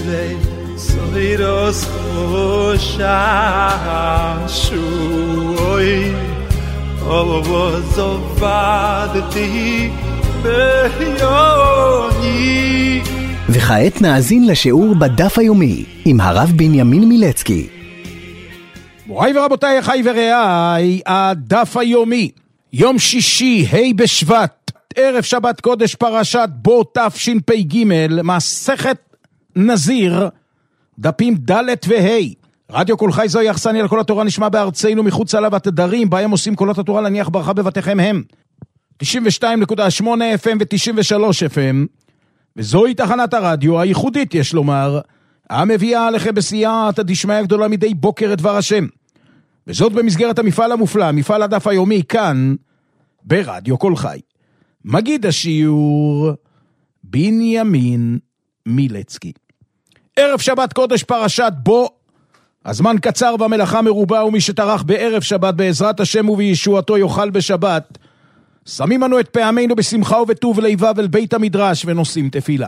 וסוירוס חוששוי עוז עבדתי ביוני. וכעת נאזין לשיעור בדף היומי עם הרב בנימין מילצקי. מוריי ורבותיי, אחיי ורעיי, הדף היומי, יום שישי, ה' בשבט, ערב שבת קודש, פרשת בו תשפ"ג, מסכת נזיר, דפים ד' וה'. רדיו כל חי זוהי אכסניה לכל התורה, נשמע בארצנו מחוץ עליו התדרים בהם עושים קולות התורה להניח ברכה בבתיכם הם 92.8 FM ו-93 FM, וזוהי תחנת הרדיו הייחודית, יש לומר, המביאה עליכם בסייעתא דשמיא הגדולה מדי בוקר את דבר השם, וזאת במסגרת המפעל המופלא, מפעל הדף היומי, כאן ברדיו כל חי. מגיד השיעור בנימין מילצקי. ערב שבת קודש, פרשת בו, הזמן קצר והמלאכה מרובה, ומי שטרח בערב שבת בעזרת השם ובישועתו יאכל בשבת. שמים לנו את פעמינו בשמחה ובטוב ליבב אל בית המדרש ונושאים תפילה.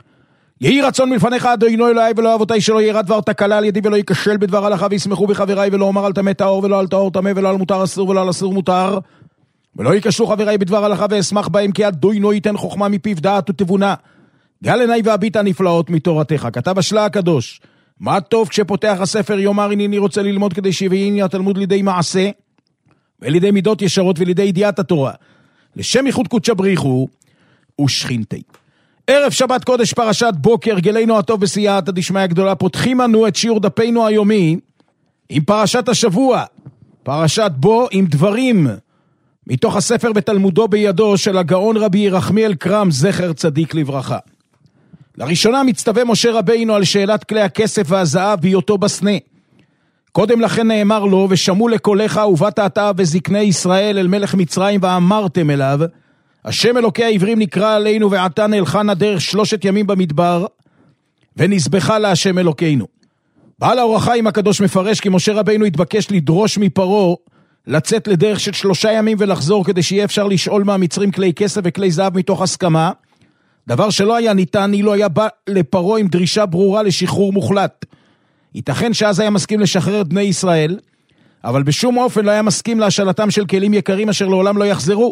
יהי רצון מלפניך אדוני אלוהי ולא אבותיי, שלא ירא דבר תקלה על ידי ולא ייכשל בדבר הלכה, וישמחו בחבריי, ולא אומר על טמא טהור ולא על טהור טמא, ולא על מותר אסור ולא על אסור מותר, ולא ייכשלו חבריי בדבר הלכה, ואשמח בהם, כי אדוני ייתן חוכמה מפיו דעת ותבונה. גל עיניי והביט הנפלאות מתורתך. כתב השלה הקדוש, מה טוב כשפותח הספר יאמר הנני רוצה ללמוד, כדי שיביאני התלמוד לידי מעשה ולידי מידות ישרות ולידי ידיעת התורה, לשם ייחוד קודשא בריחו ושכינתי. ערב שבת קודש, פרשת בוקר, גלנו הטוב בסייעתא דשמיא הגדולה. פותחים לנו את שיעור דפנו היומי עם פרשת השבוע, פרשת בו, עם דברים מתוך הספר בתלמודו בידו של הגאון רבי ירחמיאל קרם זכר צדיק לברכה. לראשונה מצטווה משה רבינו על שאלת כלי הכסף והזהב בהיותו בסנה. קודם לכן נאמר לו, ושמעו לקולך ובאת אתה וזקני ישראל אל מלך מצרים ואמרתם אליו, השם אלוקי העברים נקרא עלינו, ועתה נלכה נא דרך 3 ימים במדבר ונזבחה להשם אלוקינו. בעל האור החיים הקדוש מפרש כי משה רבינו התבקש לדרוש מפרו לצאת לדרך של 3 ימים ולחזור, כדי שיהיה אפשר לשאול מהמצרים כלי כסף וכלי זהב מתוך הסכמה, דבר שלא היה ניתן אילו היה בא לפרו עם דרישה ברורה לשחרור מוחלט. ייתכן שאז היה מסכים לשחרר את בני ישראל, אבל בשום אופן לא היה מסכים להשאלתם של כלים יקרים אשר לעולם לא יחזרו.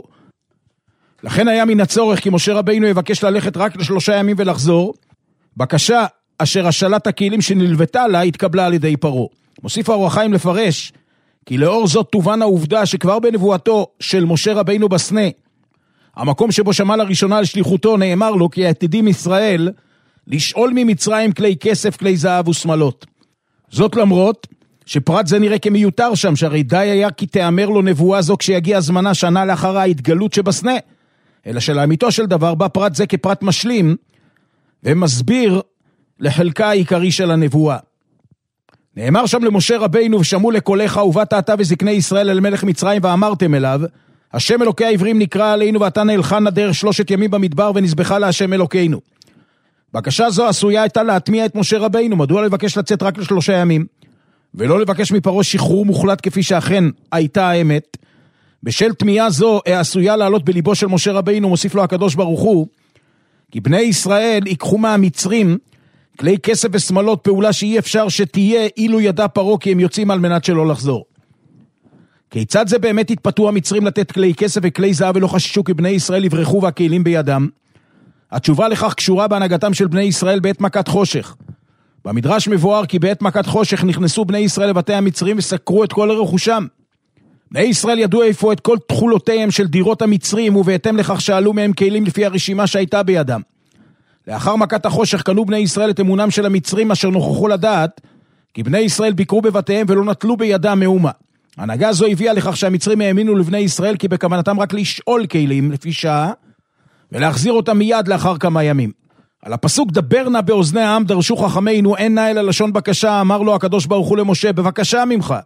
לכן היה מן הצורך כי משה רבינו יבקש ללכת רק ל3 ימים ולחזור, בקשה אשר השאלת הכלים שנלוותה לה התקבלה על ידי פרו. מוסיף האור החיים לפרש כי לאור זאת תובן העובדה שכבר בנבואתו של משה רבינו בסנה, המקום שבו שמע לראשונה על שליחותו, נאמר לו כי עתידים ישראל לשאול ממצרים כלי כסף, כלי זהב ושמלות. זאת למרות שפרט זה נראה כמיותר שם, שהרי די היה כי תאמר לו נבואה זו כשיגיע זמנה שנה לאחר ההתגלות שבסנה, אלא שלאמיתו של דבר בא פרט זה כפרט משלים ומסביר לחלקה העיקרי של הנבואה. נאמר שם למשה רבינו, ושמעו לקולך ובאת אתה וזקני ישראל אל מלך מצרים ואמרתם אליו, השם אלוקי העברים נקרא עלינו, ואתה נלכה נא דרך 3 ימים במדבר ונזבחה להשם אלוקינו. בקשה זו עשויה הייתה להטמיע את משה רבינו. מדוע לבקש לצאת רק ל3 ימים ולא לבקש מפרו שחרור מוחלט כפי שאכן הייתה האמת? בשל תמיעה זו עשויה לעלות בליבו של משה רבינו, מוסיף לו הקדוש ברוך הוא, כי בני ישראל ייקחו מהמצרים כלי כסף ושמלות, פעולה שאי אפשר שתהיה אילו ידע פרו כי הם יוצאים על מנת שלא לחזור. כיצד זה באמת התפתו המצרים לתת כלי כסף וכלי זהב ולא חששו כי בני ישראל יברחו והכלים בידם? התשובה לכך קשורה בהנהגתם של בני ישראל בעת מכת חושך. במדרש מבואר כי בעת מכת חושך נכנסו בני ישראל לבתי המצרים וסקרו את כל רכושם. בני ישראל ידעו איפה את כל תכולותיהם של דירות המצרים, ובהתאם לכך שאלו מהם כלים לפי הרשימה שהייתה בידם. לאחר מכת החושך קנו בני ישראל את אמונם של המצרים, אשר נוכחו לדעת כי בני ישראל ביקרו בבתיהם ולא נטלו בידם מאומה. ההנהגה זו הביאה לכך שהמצרים האמינו לבני ישראל כי בכוונתם רק לשאול כלים לפי שעה ולהחזיר אותם מיד לאחר כמה ימים. על הפסוק דבר נא באוזני העם דרשו חכמינו, אין נא אלא לשון בקשה. אמר לו הקדוש ברוך הוא למשה, בבקשה ממך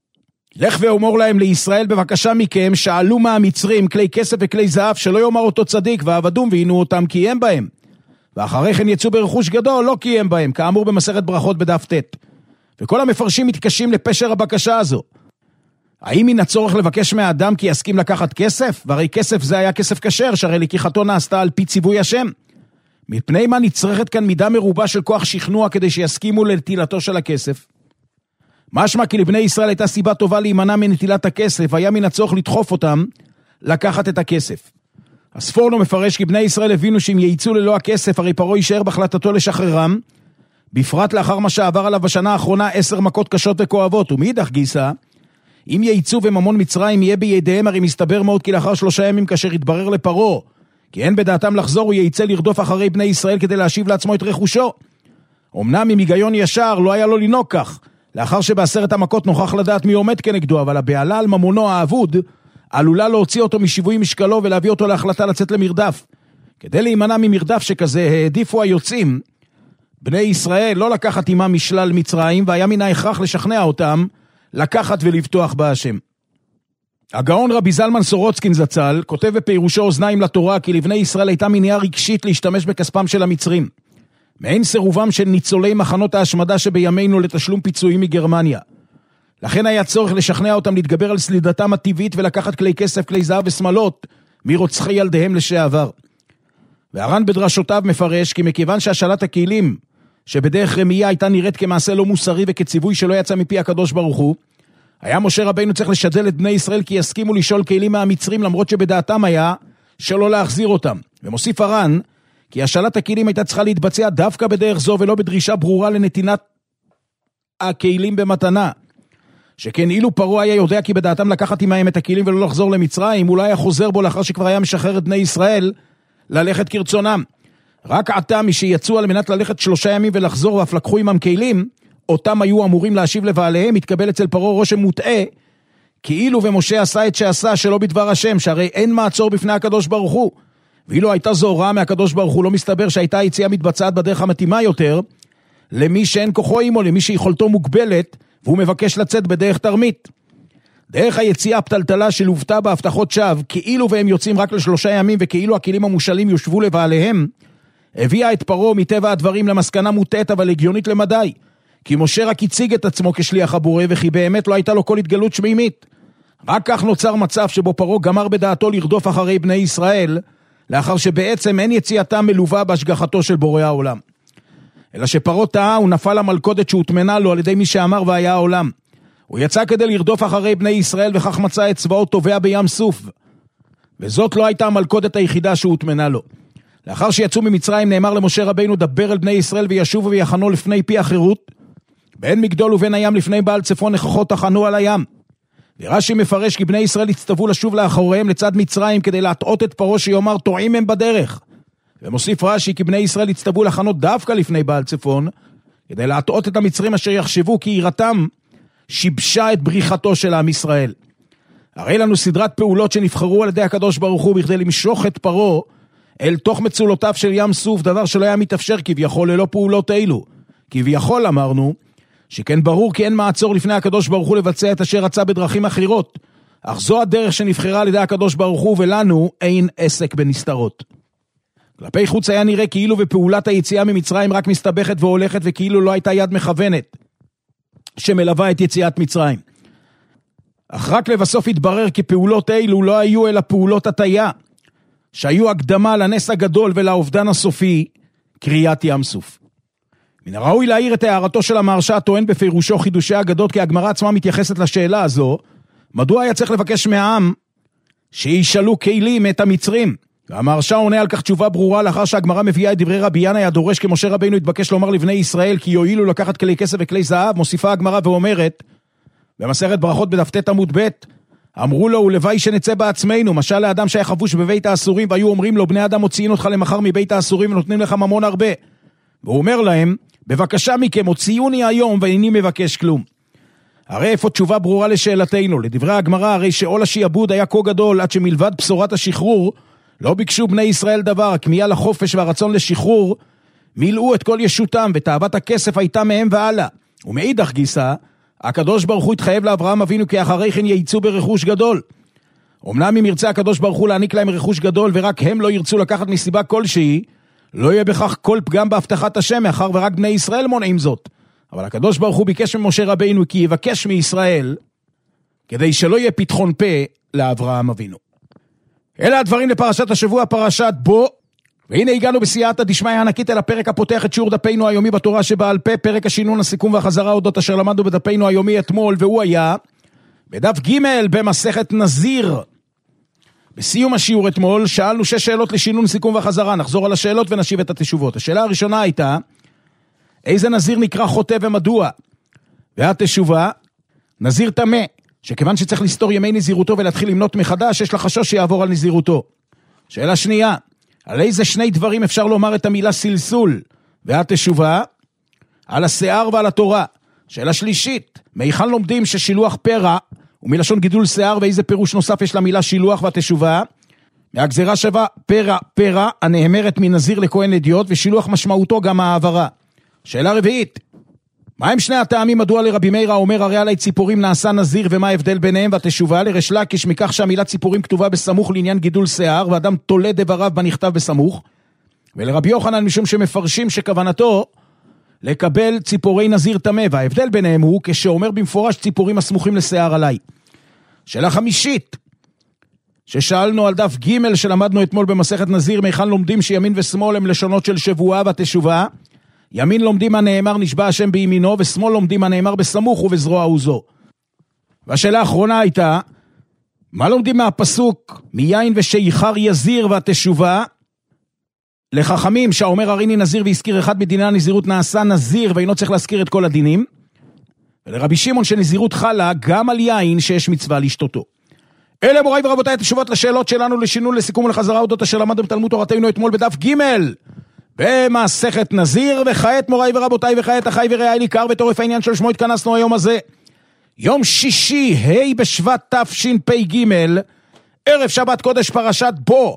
לך ואומר להם לישראל, בבקשה מכם, שאלו מהמצרים כלי כסף וכלי זהב, שלא יאמר אותו צדיק ועבדום ועינו אותם קיים בהם, ואחרי כן יצאו ברכוש גדול לא קיים בהם, כאמור במסכת ברכות בדף ט'. וכל המפרשים מתקשים לפשר הבקשה הזו. האם מן הצורך לבקש מהאדם כי יסכים לקחת כסף? והרי כסף זה היה כסף כשר, שהרי לקיחתו נעשתה על פי ציווי השם. מפני מה נצרכת כאן מידה מרובה של כוח שכנוע כדי שיסכימו לנטילתו של הכסף? משמע כי לבני ישראל הייתה סיבה טובה להימנע מנטילת הכסף, היה מן הצורך לדחוף אותם לקחת את הכסף. הספורנו מפרש כי בני ישראל הבינו שאם ייצאו ללא הכסף, הרי פרעה יישאר בהחלטתו לשחררם, בפרט לאחר מה שעבר עליו בשנה האחרונה 10 מכות קשות וכואבות, ומאידך גיסא, אם ייצאו וממון מצרים יהיה בידיהם, הרי מסתבר מאוד כי לאחר 3 ימים כאשר יתברר לפרעה, כי אין בדעתם לחזור, הוא ייצא לרדוף אחרי בני ישראל כדי להשיב לעצמו את רכושו. אמנם עם היגיון ישר לא היה לו לנהוג כך, לאחר שב10 המכות נוכח לדעת מי עומד כנגדו, אבל הבעלה על ממונו האבוד עלולה להוציא אותו משיווי משקלו ולהביא אותו להחלטה לצאת למרדף. כדי להימנע ממרדף שכזה, העדיפו היוצאים, בני ישראל, לא לקחת עמם משלל מצרים, והיה מן ההכרח לשכנע אותם לקחת ולבטוח בהשם. הגאון רבי זלמן סורוצקין זצ"ל כותב בפירושו אוזניים לתורה כי לבני ישראל הייתה מניעה רגשית להשתמש בכספם של המצרים, מעין סירובם של ניצולי מחנות ההשמדה שבימינו לתשלום פיצויים מגרמניה. לכן היה צורך לשכנע אותם להתגבר על סלידתם הטבעית ולקחת כלי כסף, כלי זהב ושמלות מרוצחי ילדיהם לשעבר. והר"ן בדרשותיו מפרש כי מכיוון שהשאלת הכלים שבדרך רמייה הייתה נראית כמעשה לא מוסרי וכציווי שלא יצא מפי הקדוש ברוך הוא, היה משה רבינו צריך לשדל את בני ישראל כי יסכימו לשאול כלים מהמצרים למרות שבדעתם היה שלא להחזיר אותם. ומוסיף הר"ן כי השאלת הכלים הייתה צריכה להתבצע דווקא בדרך זו ולא בדרישה ברורה לנתינת הכלים במתנה. שכן אילו פרעה היה יודע כי בדעתם לקחת עמהם את הכלים ולא לחזור למצרים, אולי היה חוזר בו לאחר שכבר היה משחרר את בני ישראל ללכת כרצונם. רק עתה מי שיצאו על מנת ללכת 3 ימים ולחזור ואף לקחו עמם כלים, אותם היו אמורים להשיב לבעליהם, התקבל אצל פרעה רושם מוטעה, כאילו ומשה עשה את שעשה שלא בדבר השם, שהרי אין מעצור בפני הקדוש ברוך הוא. ואילו הייתה זו הוראה מהקדוש ברוך הוא, לא מסתבר שהייתה היציאה מתבצעת בדרך המתאימה יותר, למי שאין כוחו עמו, למי שיכולתו מוגבלת, והוא מבקש לצאת בדרך תרמית. דרך היציאה הפתלתלה שלובתה בהבטחות שווא, כאילו והם יוצאים רק ל3 ימים, וכאילו הכלים המושלים יושבו לבעליהם, הביאה את פרעה מטבע הדברים למסקנה מוטעת אבל הגיונית למדי, כי משה רק הציג את עצמו כשליח הבורא, וכי באמת לא הייתה לו כל התגלות שמימית. רק כך נוצר מצב שבו פרעה גמר בדעתו לרדוף אחרי בני ישראל, לאחר שבעצם אין יציאתם מלווה בהשגחתו של בורא העולם. אלא שפרעה טעה, הוא נפל למלכודת שהותמנה לו על ידי מי שאמר והיה העולם. הוא יצא כדי לרדוף אחרי בני ישראל, וכך מצא את צבאו טובע בים סוף. וזאת לא הייתה המלכודת היחידה שהותמנה לו. לאחר שיצאו ממצרים נאמר למשה רבינו דבר אל בני ישראל וישובו ויחנו לפני פי החירות, בין מגדול ובין הים לפני בעל צפון נכחות תחנו על הים. ורש"י מפרש כי בני ישראל הצטוו לשוב לאחוריהם לצד מצרים כדי להטעות את פרעה שיאמר טועים הם בדרך. ומוסיף רש"י כי בני ישראל הצטוו לחנות דווקא לפני בעל צפון כדי להטעות את המצרים אשר יחשבו כי יראתם שיבשה את בריחתו של עם ישראל. הרי לנו סדרת פעולות שנבחרו על ידי הקדוש ברוך הוא בכדי למשוך את פרעה אל תוך מצולותיו של ים סוף, דבר שלא היה מתאפשר כביכול ללא פעולות אלו. כביכול אמרנו שכן ברור כי אין מעצור לפני הקדוש ברוך הוא לבצע את אשר רצה בדרכים אחרות, אך זו הדרך שנבחרה על ידי הקדוש ברוך הוא, ולנו אין עסק בנסתרות. כלפי חוץ היה נראה כאילו ופעולת היציאה ממצרים רק מסתבכת והולכת, וכאילו לא הייתה יד מכוונת שמלווה את יציאת מצרים. אך רק לבסוף התברר כי פעולות אלו לא היו אלא פעולות הטיה, שהיו הקדמה לנס הגדול ולאובדן הסופי, קריאת ים סוף. מן הראוי להעיר את הערתו של המהרש"א הטוען בפירושו חידושי אגדות, כי הגמרא עצמה מתייחסת לשאלה הזו, מדוע היה צריך לבקש מהעם שישאלו כלים את המצרים? והמהרש"א עונה על כך תשובה ברורה, לאחר שהגמרא מביאה את דברי רבי ינאי הדורש כמשה רבינו התבקש לומר לבני ישראל כי יועילו לקחת כלי כסף וכלי זהב. מוסיפה הגמרא ואומרת במסכת ברכות בדף ט עמוד ב', אמרו לו ולוואי שנצא בעצמנו, משל לאדם שהיה חבוש בבית האסורים והיו אומרים לו בני אדם מוציאים אותך למחר מבית האסורים ונותנים לך ממון הרבה, והוא אומר להם בבקשה מכם הוציאוני היום ואיני מבקש כלום. הרי איפה תשובה ברורה לשאלתנו? לדברי הגמרא הרי שעול השיעבוד היה כה גדול עד שמלבד בשורת השחרור לא ביקשו בני ישראל דבר, הכמיהה לחופש והרצון לשחרור מילאו את כל ישותם, ותאוות הכסף הייתה מהם והלאה. ומאידך גיסא הקדוש ברוך הוא התחייב לאברהם אבינו כי אחרי כן ייצאו ברכוש גדול. אמנם אם ירצה הקדוש ברוך הוא להעניק להם רכוש גדול ורק הם לא ירצו לקחת מסיבה כלשהי, לא יהיה בכך כל פגם בהבטחת השם, מאחר ורק בני ישראל מונעים זאת. אבל הקדוש ברוך הוא ביקש ממשה רבינו כי יבקש מישראל כדי שלא יהיה פתחון פה לאברהם אבינו. אלה הדברים לפרשת השבוע, פרשת בו, והנה הגענו בסייעתא דשמיא הענקית אל הפרק הפותח את שיעור דפינו היומי בתורה שבעל פה, פרק השינון, הסיכום והחזרה אודות אשר למדנו בדפינו היומי אתמול, והוא היה בדף ג' במסכת נזיר. בסיום השיעור אתמול שאלנו 6 שאלות לשינון, סיכום והחזרה. נחזור על השאלות ונשיב את התשובות. השאלה הראשונה הייתה, איזה נזיר נקרא חוטא ומדוע? והתשובה, נזיר טמא, שכיוון שצריך לסתור ימי נזירותו ולהתחיל למנות מחדש, יש לחשוש שיעבור על נזירותו. שאלה שנייה, על איזה 2 דברים אפשר לומר את המילה סלסול? והתשובה, על השיער ועל התורה. שאלה שלישית, מהיכן לומדים ששילוח פרע הוא מלשון גידול שיער, ואיזה פירוש נוסף יש למילה שילוח? והתשובה, מהגזרה שווה פרע הנאמרת מנזיר לכהן אדיוט, ושילוח משמעותו גם העברה. שאלה רביעית, מה הם 2 הטעמים מדוע לרבי מאיר אומר הרי עלי ציפורים נעשה נזיר, ומה ההבדל ביניהם? והתשובה, לריש לקיש מכך שהמילה ציפורים כתובה בסמוך לעניין גידול שיער, ואדם תולה דבריו בנכתב בסמוך, ולרבי יוחנן משום שמפרשים שכוונתו לקבל ציפורי נזיר טמא, וההבדל ביניהם הוא כשאומר במפורש ציפורים הסמוכים לשיער עלי. שאלה חמישית, ששאלנו על דף ג' שלמדנו אתמול במסכת נזיר, מהיכן לומדים שימין ושמאל הם לשונות של שבועה? והתשובה, ימין לומדים הנאמר נשבע השם בימינו, ושמאל לומדים הנאמר בסמוך ובזרוע עוזו. והשאלה האחרונה הייתה, מה לומדים מהפסוק מיין ושיחר יזיר? והתשובה, לחכמים שהאומר הריני נזיר והזכיר אחד מדיני הנזירות נעשה נזיר ואינו צריך להזכיר את כל הדינים, ולרבי שמעון שנזירות חלה גם על יין שיש מצווה לשתותו. אלה מוריי ורבותיי התשובות לשאלות שלנו לשינון, לסיכום ולחזרה אודות אשר למדנו בתלמוד תורתנו אתמול בדף ג' במסכת נזיר. וכעת מוריי ורבותיי, וכעת אחי ורעי ניכר וטורף העניין של שמו התכנסנו היום הזה, יום שישי ה' בשבט תשפ"ג, ערב שבת קודש פרשת בו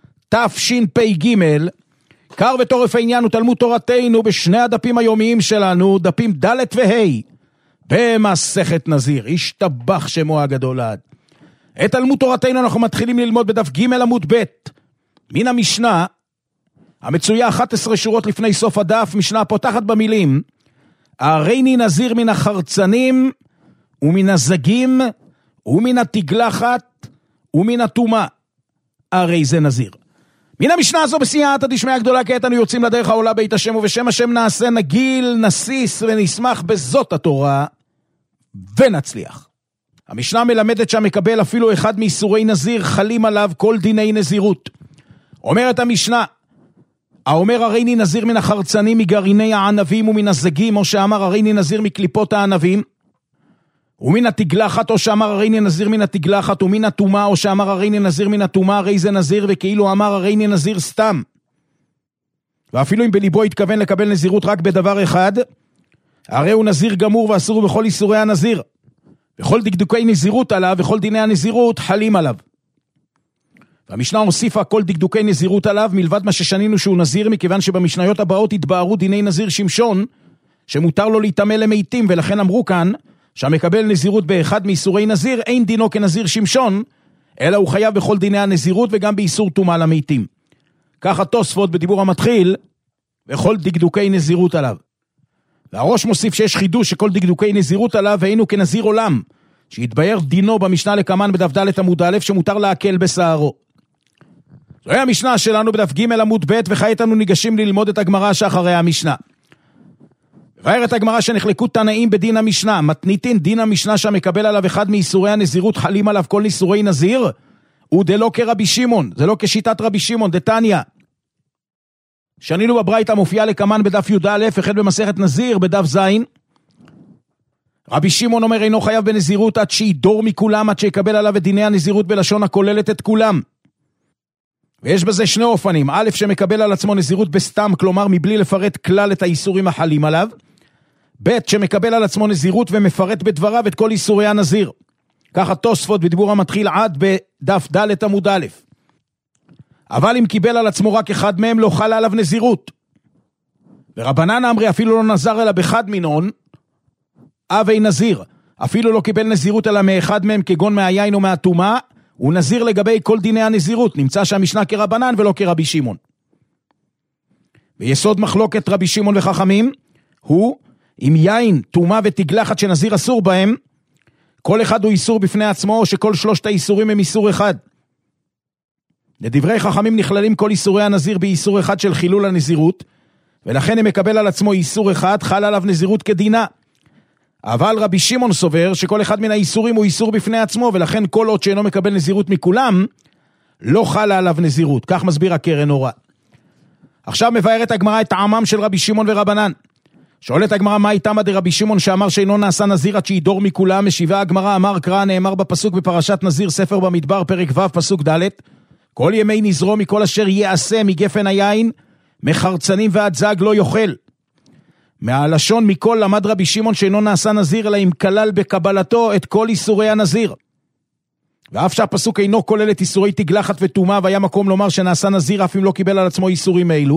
תשפ"ג. קר וטורף העניין הוא תלמוד תורתנו בשני הדפים היומיים שלנו, דפים ד' וה' במסכת נזיר. השתבח שמו הגדול עד. את תלמוד תורתנו אנחנו מתחילים ללמוד בדף ג' עמוד ב' מן המשנה המצויה 11 שורות לפני סוף הדף. משנה פותחת במילים, הריני נזיר מן החרצנים ומן הזגים ומן התגלחת ומן הטומאה, הרי זה נזיר. מן המשנה הזו בסייעתא דשמיא הגדולה כעת אנו יוצאים לדרך העולה בית השם, ובשם השם נעשה נגיל נסיס ונשמח בזאת התורה ונצליח. המשנה מלמדת שהמקבל אפילו אחד מאיסורי נזיר חלים עליו כל דיני נזירות. אומרת המשנה, האומר הריני נזיר מן החרצנים מגרעיני הענבים ומן הזגים, או שאמר הריני נזיר מקליפות הענבים, ומן התגלחת, או שאמר הריני נזיר מן התגלחת, ומן הטומאה, או שאמר הריני נזיר מן הטומאה, הרי זה נזיר, וכאילו אמר הריני נזיר סתם. ואפילו אם בליבו התכוון לקבל נזירות רק בדבר אחד, הרי הוא נזיר גמור ואסור בכל איסורי הנזיר. וכל דקדוקי נזירות עליו וכל דיני הנזירות חלים עליו. והמשנה הוסיפה כל דקדוקי נזירות עליו מלבד מה ששנינו שהוא נזיר, מכיוון שבמשניות הבאות התבארו דיני נזיר שמשון שמותר לו להתאמה למתים, ולכן אמרו כאן שהמקבל נזירות באחד מאיסורי נזיר אין דינו כנזיר שמשון, אלא הוא חייב בכל דיני הנזירות וגם באיסור טומאה למתים. ככה תוספות בדיבור המתחיל וכל דקדוקי נזירות עליו. והראש מוסיף שיש חידוש שכל דקדוקי נזירות עליו ואינו כנזיר עולם, שהתבהר דינו במשנה לקמן בדף ד' עמוד א' שמותר להקל בשערו. זוהי המשנה שלנו בדף ג' עמוד ב', וכעת אנו ניגשים ללמוד את הגמרא שאחרי המשנה. ובארת הגמרא שנחלקו תנאים בדין המשנה, מתניתין דין המשנה שהמקבל עליו אחד מאיסורי הנזירות חלים עליו כל איסורי נזיר, הוא דלא כרבי שמעון, זה לא כשיטת רבי שמעון, דתניא. שנינו בברייתא מופיע לקמן בדף י"א וכן במסכת נזיר בדף ז'. רבי שמעון אומר אינו חייב בנזירות עד שידור מכולם, עד שיקבל עליו את דיני הנזירות בלשון הכוללת את כולם. ויש בזה 2 אופנים, א' שמקבל על עצמו נזירות בסתם, כלומר מבלי לפרט כלל את האיסורים החלים עליו, ב' שמקבל על עצמו נזירות ומפרט בדבריו את כל איסורי הנזיר. ככה תוספות בדיבור המתחיל עד בדף ד' עמוד א'. אבל אם קיבל על עצמו רק אחד מהם לא חלה עליו נזירות. ורבנן אמרי אפילו לא נזר אלא בחד מינון, אבי נזיר, אפילו לא קיבל נזירות אלא מאחד מהם כגון מהיין או מהטומאה, הוא נזיר לגבי כל דיני הנזירות, נמצא שהמשנה כרבנן ולא כרבי שמעון. ויסוד מחלוקת רבי שמעון וחכמים הוא אם יין, טומאה ותגלחת שנזיר אסור בהם, כל אחד הוא איסור בפני עצמו או שכל 3 האיסורים הם איסור אחד. לדברי חכמים נכללים כל איסורי הנזיר באיסור אחד של חילול הנזירות, ולכן הם מקבל על עצמו איסור אחד, חל עליו נזירות כדינה. אבל רבי שמעון סובר שכל אחד מן האיסורים הוא איסור בפני עצמו, ולכן כל עוד שאינו מקבל נזירות מכולם, לא חלה עליו נזירות. כך מסביר הקרן אורה. עכשיו מבארת הגמרא את טעמם של רבי שמעון ורבנן. שואלת הגמרא, מה איתמה דרבי שמעון שאמר שאינו נעשה נזיר עד שידור מכולם? משיבה הגמרא, אמר קרא, נאמר בפסוק בפרשת נזיר ספר במדבר פרק ו' פסוק ד', כל ימי נזרו מכל אשר יעשה מגפן היין, מחרצנים ועד זג לא יאכל. מהלשון מכל למד רבי שמעון שאינו נעשה נזיר, אלא אם כלל בקבלתו את כל איסורי הנזיר. ואף שהפסוק אינו כולל את איסורי תגלחת וטומאה, והיה מקום לומר שנעשה נזיר אף אם לא קיבל על עצמו איסורים אלו.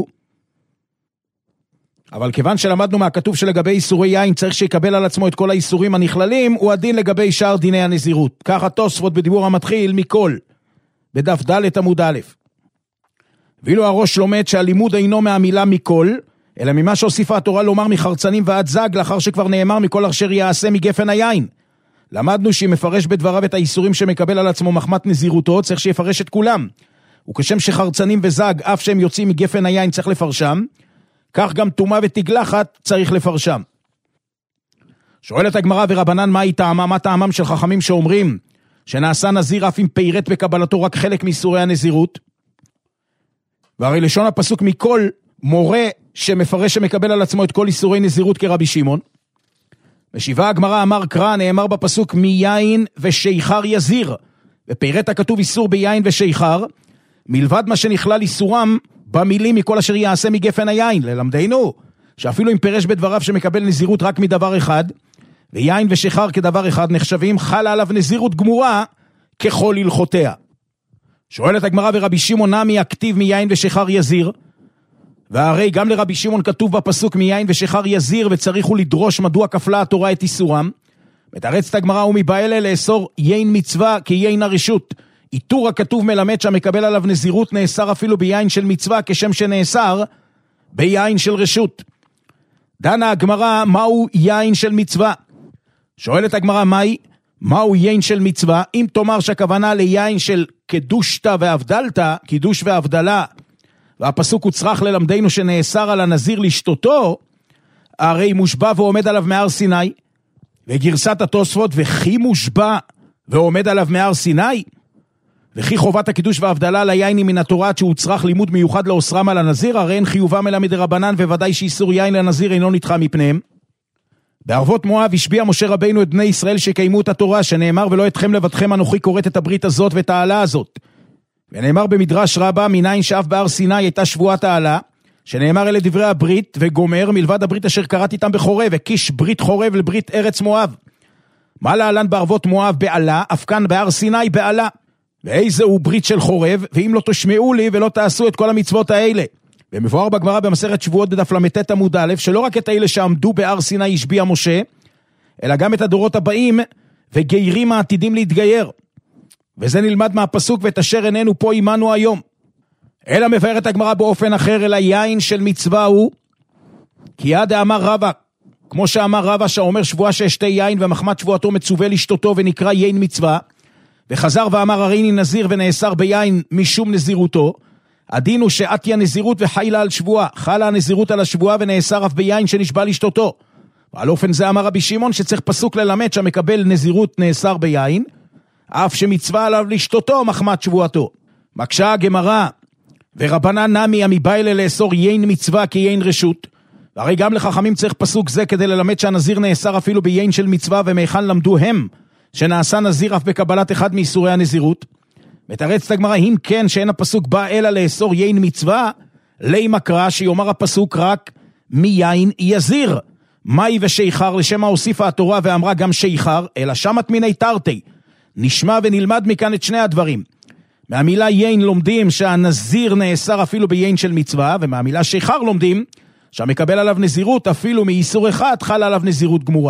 אבל כיוון שלמדנו מהכתוב שלגבי איסורי יין צריך שיקבל על עצמו את כל האיסורים הנכללים, הוא הדין לגבי שאר דיני הנזירות. ככה תוספות בדיבור המתחיל מכל, בדף ד' עמוד א'. ואילו הראש לומד שהלימוד אינו מהמילה מכל, אלא ממה שהוסיפה התורה לומר מחרצנים ועד זג, לאחר שכבר נאמר מכל אשר יעשה מגפן היין. למדנו שהיא מפרש בדבריו את האיסורים שמקבל על עצמו מחמת נזירותו, צריך שיפרש את כולם. וכשם שחרצנים וזג, אף שהם יוצאים מגפן היין צריך לפרשם, כך גם טומאה ותגלחת צריך לפרשם. שואלת הגמרא, ורבנן מה טעמם? מה טעמם של חכמים שאומרים שנעשה נזיר אף אם פירט בקבלתו רק חלק מאיסורי הנזירות? והרי לשון הפסוק מכל מורה שמפרש שמקבל על עצמו את כל איסורי נזירות כרבי שמעון. משיבה הגמרא, אמר קרא, נאמר בפסוק מיין ושיכר יזיר, ופירט הכתוב איסור ביין ושיכר, מלבד מה שנכלל איסורם במילים מכל אשר יעשה מגפן היין. ללמדנו שאפילו אם פירש בדבריו שמקבל נזירות רק מדבר אחד, ויין ושיכר כדבר אחד נחשבים, חלה עליו נזירות גמורה ככל הלכותיה. שואלת הגמרא, ורבי שמעון נמי הכתיב מיין ושיכר יזיר? והרי גם לרבי שמעון כתוב בפסוק מיין ושיכר יזיר, וצריך הוא לדרוש מדוע כפלה התורה את איסורם. מתרצת הגמרא, ומבעלה לאסור יין מצווה כיין הרשות. איתור הכתוב מלמד שהמקבל עליו נזירות נאסר אפילו ביין של מצווה, כשם שנאסר ביין של רשות. דנה הגמרא, מהו יין של מצווה? שואלת הגמרא, מהו יין של מצווה? אם תאמר שהכוונה ליין של קדושתא והבדלתא, קידוש והבדלה, והפסוק הוא צריך ללמדנו שנאסר על הנזיר לשתותו, הרי מושבע ועומד עליו מהר סיני, וגרסת התוספות, וכי מושבע ועומד עליו מהר סיני, וכי חובת הקידוש וההבדלה ליין היא מן התורה שהוא צריך לימוד מיוחד לאוסרם על הנזיר, הרי אין חיובם אלא מדרבנן, וודאי שאיסור יין לנזיר אינו נדחה מפניהם. בערבות מואב השביע משה רבינו את בני ישראל שקיימו את התורה, שנאמר ולא אתכם לבדכם אנוכי קוראת את הברית הזאת ואת העלה הזאת. ונאמר במדרש רבה, מניין שאף בהר סיני הייתה שבועת העלה, שנאמר אלה דברי הברית וגומר, מלבד הברית אשר קראת איתם בחורב, וקיש ברית חורב לברית ארץ מואב. מה להלן בערבות מואב בעלה, אף כאן בהר סיני בעלה. ואיזה הוא ברית של חורב, ואם לא תשמעו לי ולא תעשו את כל המצוות האלה. ומבואר בגמרא במסכת שבועות בדף ל"ט עמוד א', שלא רק את האלה שעמדו בהר סיני השביע משה, אלא גם את הדורות הבאים וגיירים העתידים להתגייר. וזה נלמד מהפסוק ואת אשר איננו פה עמנו היום. אלא מבארת הגמרא באופן אחר, אלא יין של מצווה הוא, כי יד אמר רבא, כמו שאמר רבא שאומר שבועה שאשתה יין ומחמת שבועתו מצווה לשתותו ונקרא יין מצווה, וחזר ואמר הריני נזיר ונאסר ביין משום נזירותו, הדין הוא שעתיה נזירות וחילה על שבועה, חלה הנזירות על השבועה ונאסר אף ביין שנשבע לשתותו. ועל אופן זה אמר רבי שמעון שצריך פסוק ללמד שהמקבל נזירות נאסר ביין, אף שמצווה עליו לשתותו מחמת שבועתו. מקשה הגמרא, ורבנן נמי המבעלה לאסור יין מצווה כיין רשות, והרי גם לחכמים צריך פסוק זה כדי ללמד שהנזיר נאסר אפילו ביין של מצווה, ומהיכן למדו הם שנעשה נזיר אף בקבלת אחד מאיסורי הנזירות. מתרצת הגמרא, אם כן שאין הפסוק בא אלא לאסור יין מצווה, לי מקרא שיאמר הפסוק רק מיין יזיר. מאי ושיכר, לשם מה הוסיפה התורה ואמרה גם שיכר, אלא שמת מיני תרתי. נשמע ונלמד מכאן את שני הדברים. מהמילה יין לומדים שהנזיר נאסר אפילו ביין של מצווה, ומהמילה שיכר לומדים שהמקבל עליו נזירות אפילו מאיסור אחד חל עליו נזירות גמורה.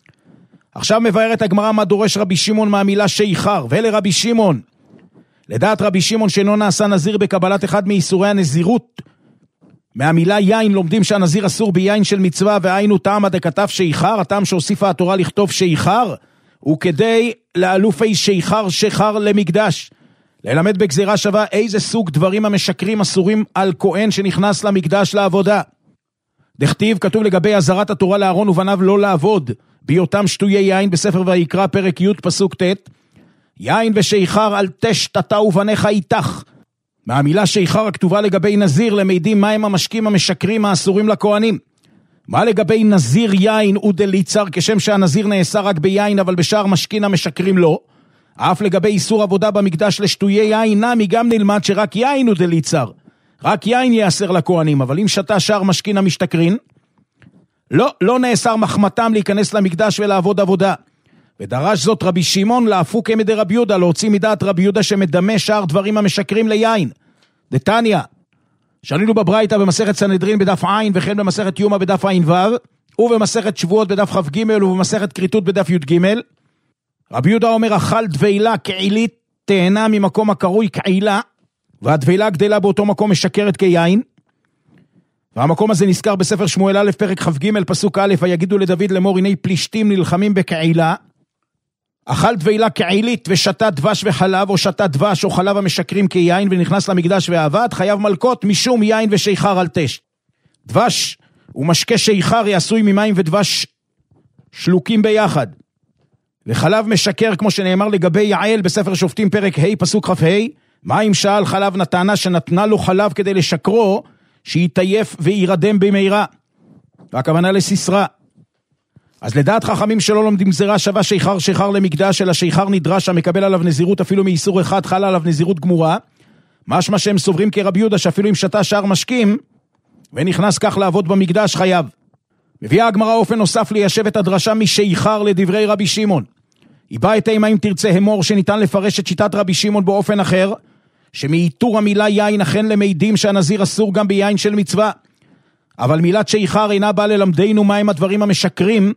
עכשיו מבארת הגמרא מה דורש רבי שמעון מהמילה שיכר, ולרבי שמעון, לדעת רבי שמעון שאינו נעשה נזיר בקבלת אחד מאיסורי הנזירות, מהמילה יין לומדים שהנזיר אסור ביין של מצווה, והיינו טעם דכתב שיכר, הטעם שהוסיפה התורה לכתוב שיכר, הוא כדי לאלופי שיכר שכר למקדש, ללמד בגזירה שווה איזה סוג דברים המשקרים אסורים על כהן שנכנס למקדש לעבודה. דכתיב, כתוב לגבי עזרת התורה לאהרון ובניו לא לעבוד, בהיותם שטויי יין בספר ויקרא פרק י' פסוק ט', יין ושיכר אל תשתתה ובניך איתך. מהמילה שיכר הכתובה לגבי נזיר למדים מהם המשקים המשקרים האסורים לכהנים. מה לגבי נזיר יין ודליצר, כשם שהנזיר נעשה רק ביין אבל בשאר משקין המשקרים לא? אף לגבי איסור עבודה במקדש לשטויי יין נמי גם נלמד שרק יין ודליצר, רק יין יאסר לכהנים, אבל אם שתה שאר משכין המשתכרין, לא נאסר מחמתם להיכנס למקדש ולעבוד עבודה. ודרש זאת רבי שמעון להפוק כמדי רבי יהודה, להוציא מדעת רבי יהודה שמדמה שאר דברים המשקרים ליין. דתניא, שנינו בברייתא במסכת סנהדרין בדף עין, וכן במסכת יומא בדף עין ו', ובמסכת שבועות בדף כ"ג, ובמסכת כריתות בדף י"ג. רבי יהודה אומר, אכל דבילה כעילית תהנה ממקום הקרוי כעילה, והדבילה גדלה באותו מקום משקרת כיין. והמקום הזה נזכר בספר שמואל א' פרק כ"ג פסוק א', ויגידו לדוד לאמור, הנה פלישתים נלחמים בכעילה. אכל דבילה כעילית ושתה דבש וחלב, או שתה דבש או חלב המשקרים כיין, ונכנס למקדש ועבד, חייב מלכות משום יין ושיכר על תשת. דבש ומשקה שיכר יעשוי ממים ודבש שלוקים ביחד. וחלב משקר, כמו שנאמר לגבי יעל בספר שופטים פרק ה' פסוק כ"ה, מה אם שאל חלב נתנה שנתנה לו חלב כדי לשקרו, שיתעייף וירדם במהרה, והכוונה לסיסרה. אז לדעת חכמים שלא לומדים גזירה שווה שיכר למקדש, אלא שיכר נדרש המקבל עליו נזירות אפילו מאיסור אחד חלה עליו נזירות גמורה, משמע שהם סוברים כרבי יהודה שאפילו אם שתה שאר משקים ונכנס כך לעבוד במקדש חייב. מביאה הגמרא אופן נוסף ליישב את הדרשה משיכר לדברי רבי שמעון. היא באה את אימה אם תרצה המור, שניתן לפרש את שיטת רבי שמעון באופן אחר, שמאיתור המילה יין אכן למדים שהנזיר אסור גם ביין של מצווה, אבל מילת שיכר אינה באה ללמדנו מהם הדברים המשקרים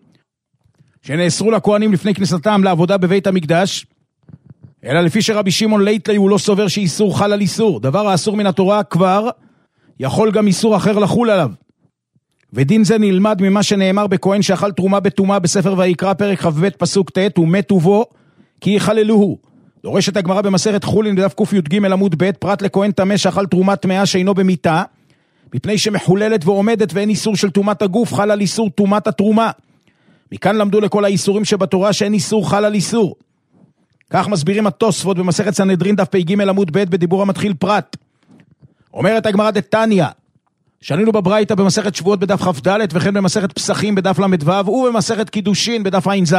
שנאסרו לכהנים לפני כניסתם לעבודה בבית המקדש, אלא לפי שרבי שמעון ליטלי הוא לא סובר שאיסור חל על איסור. דבר האסור מן התורה כבר יכול גם איסור אחר לחול עליו, ודין זה נלמד ממה שנאמר בכהן שאכל תרומה בתומה בספר ויקרא פרק כ"ב פסוק ט', ומתו בו כי יחללוהו. דורשת הגמרא במסכת חולין בדף ק"ג עמוד ב', פרט לכהן טמא שאכל תרומה טמאה שאינו במיתה, מפני שמחוללת ועומדת ואין איסור של תרומת הגוף, חל על איסור תרומת התרומה. מכאן למדו לכל האיסורים שבתורה שאין איסור חל על איסור. כך מסבירים התוספות במסכת סנהדרין דף פ"ג עמוד ב' בדיבור המתחיל פרט. אומרת הגמרא דתניא, שנינו בברייתא במסכת שבועות בדף כ"ד, וכן במסכת פסחים בדף ל"ו, ובמסכת קידושין בדף ע"ז.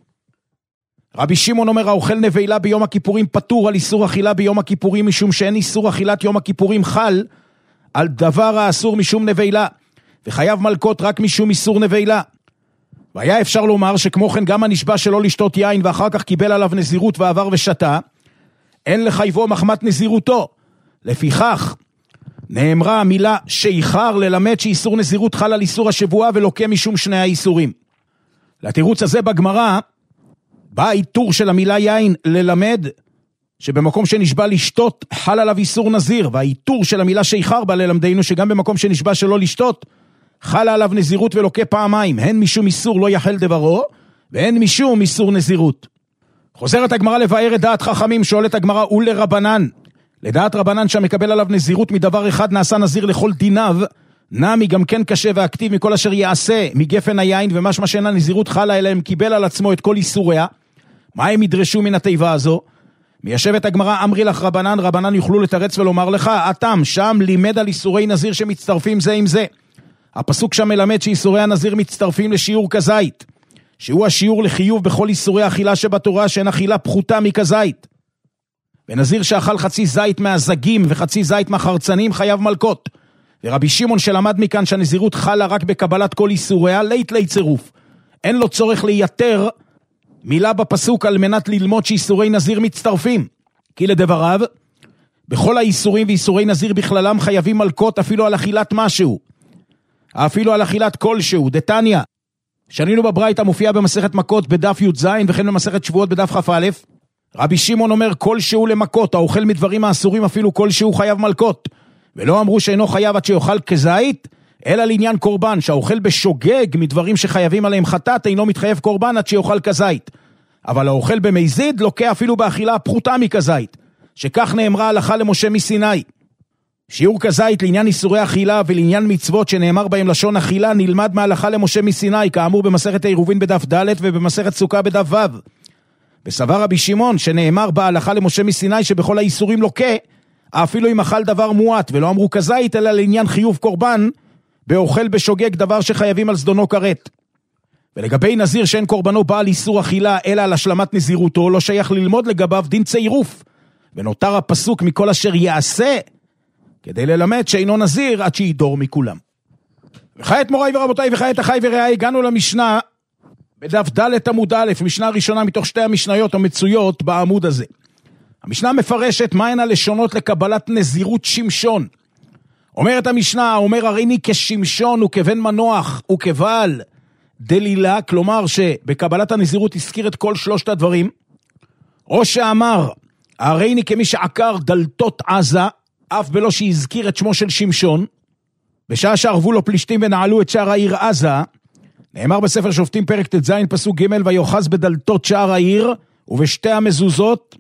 רבי שמעון אומר, האוכל נבלה ביום הכיפורים פטור על איסור אכילה ביום הכיפורים, משום שאין איסור אכילת יום הכיפורים חל על דבר האסור משום נבלה, וחייב מלכות רק משום איסור נבלה. והיה אפשר לומר שכמו כן גם הנשבע שלא לשתות יין ואחר כך קיבל עליו נזירות ועבר ושתה, אין לחייבו מחמת נזירותו. לפיכך נאמרה המילה שיכר ללמד שאיסור נזירות חל על איסור השבועה ולוקה משום שני האיסורים. לתירוץ הזה בגמרא בא האיתור של המילה יין ללמד שבמקום שנשבע לשתות חל עליו איסור נזיר, והאיתור של המילה שיכר בא ללמדנו שגם במקום שנשבע שלא לשתות חל עליו נזירות ולוקה פעמיים, הן משום איסור לא יחל דברו והן משום איסור נזירות. חוזרת הגמרא לבאר את דעת חכמים, שואלת הגמרא ולרבנן, לדעת רבנן שהמקבל עליו נזירות מדבר אחד נעשה נזיר לכל דיניו, נמי גם כן קשה ואקטיב מכל אשר יעשה מגפן היין, ומשמע שאין הנזירות חלה אלא הם קיבל על עצמו את כל איסוריה. מה הם ידרשו מן התיבה הזו? מיישבת הגמרא, אמרי לך רבנן, רבנן יוכלו לתרץ ולומר לך, אתם שם לימד על איסורי נזיר שמצטרפים זה עם זה. הפסוק שם מלמד שאיסורי הנזיר מצטרפים לשיעור כזית, שהוא השיעור לחיוב בכל איסורי האכילה שבתורה, שאין אכילה פחותה מכזית. ונזיר שאכל חצי זית מהזגים וחצי זית מהחרצנים חייב מלכות. ורבי שמעון שלמד מכאן שהנזירות חלה רק בקבלת כל איסוריה, לית צירוף. אין לו צורך לייתר מילה בפסוק על מנת ללמוד שאיסורי נזיר מצטרפים. כי לדבריו, בכל האיסורים ואיסורי נזיר בכללם חייבים מלכות אפילו על אכילת משהו. אפילו על אכילת כלשהו. דתניא, שנינו בברייתא מופיע במסכת מכות בדף י"ז וכן במסכת שבועות בדף כ"א. רבי שמעון אומר כלשהו למכות, האוכל מדברים האסורים אפילו כלשהו חייב מלכות. ולא אמרו שאינו חייב עד שיאכל כזית, אלא לעניין קורבן, שהאוכל בשוגג מדברים שחייבים עליהם חטאת, אינו מתחייב קורבן עד שיאכל כזית. אבל האוכל במזיד לוקה אפילו באכילה פחותה מכזית, שכך נאמרה הלכה למשה מסיני. שיעור כזית לעניין איסורי אכילה ולעניין מצוות שנאמר בהם לשון אכילה נלמד מההלכה למשה מסיני, כאמור במסכת העירובין בדף ד' ובמסכת סוכה בדף ו'. וסבר רבי שמעון שנאמר בהלכה למשה מסיני שבכל האיסורים לוקה, אפילו אם אכל דבר מועט, ולא אמרו כזית אלא לעניין חיוב קורבן, באוכל בשוגג דבר שחייבים על זדונו כרת. ולגבי נזיר שאין קורבנו בעל איסור אכילה אלא על השלמת נזירותו, לא שייך ללמוד לגביו דין ציירוף, ונותר הפסוק מכל אשר יעשה, כדי ללמד שאינו נזיר עד שידור מכולם. וכעת מוריי ורבותיי וכעת אחי ורעי, הגענו למשנה בדף ד' עמוד א', משנה הראשונה מתוך שתי המשניות המצויות בעמוד הזה. המשנה מפרשת מהן הלשונות לקבלת נזירות שמשון. אומרת המשנה, אומר הריני כשמשון וכבן מנוח וכבעל דלילה, כלומר שבקבלת הנזירות הזכיר את כל שלושת הדברים, או שאמר הריני כמי שעקר דלתות עזה, אף בלא שהזכיר את שמו של שמשון, בשעה שערבו לו פלישתים ונעלו את שער העיר עזה, נאמר בספר שופטים פרק ט"ז פסוק ג' ויוחז בדלתות שער העיר ובשתי המזוזות,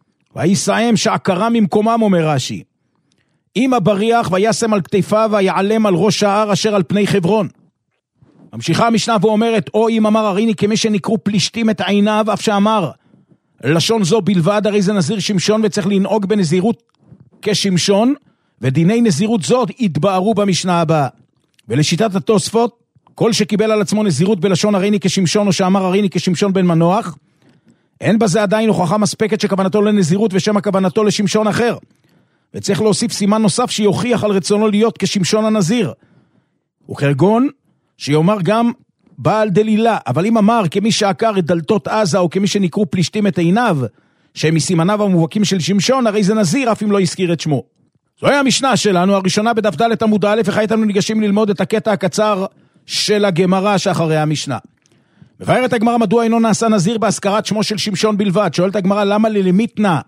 ויסעם שעקרם ממקומם, אומר רש"י. עם הבריח וישם על כתפיו ויעלם על ראש ההר אשר על פני חברון. ממשיכה המשנה ואומרת, או אם אמר הריני כמי שנקרו פלישתים את עיניו, אף שאמר לשון זו בלבד, הרי זה נזיר שמשון וצריך לנהוג בנזירות כשמשון, ודיני נזירות זאת יתבארו במשנה הבאה. ולשיטת התוספות, כל שקיבל על עצמו נזירות בלשון הריני כשמשון, או שאמר הריני כשמשון בן מנוח, אין בזה עדיין הוכחה מספקת שכוונתו לנזירות ושם הכוונתו לשמשון אחר. וצריך להוסיף סימן נוסף שיוכיח על רצונו להיות כשמשון הנזיר. וכרגון שיאמר גם בעל דלילה, אבל אם אמר כמי שעקר את דלתות עזה או כמי שנקרו פלישתים את עיניו, שהם מסימניו המובהקים של שמשון, הרי זה נזיר אף אם לא הזכיר את שמו. זוהי המשנה שלנו, הראשונה בדף ד' עמוד א', וכעת אנו ניגשים ללמוד את הקטע הקצר של הגמרא שאחרי המשנה. מבארת הגמרא מדוע אינו נעשה נזיר בהזכרת שמו של שמשון בלבד. שואלת הגמרא למה ללמיתנה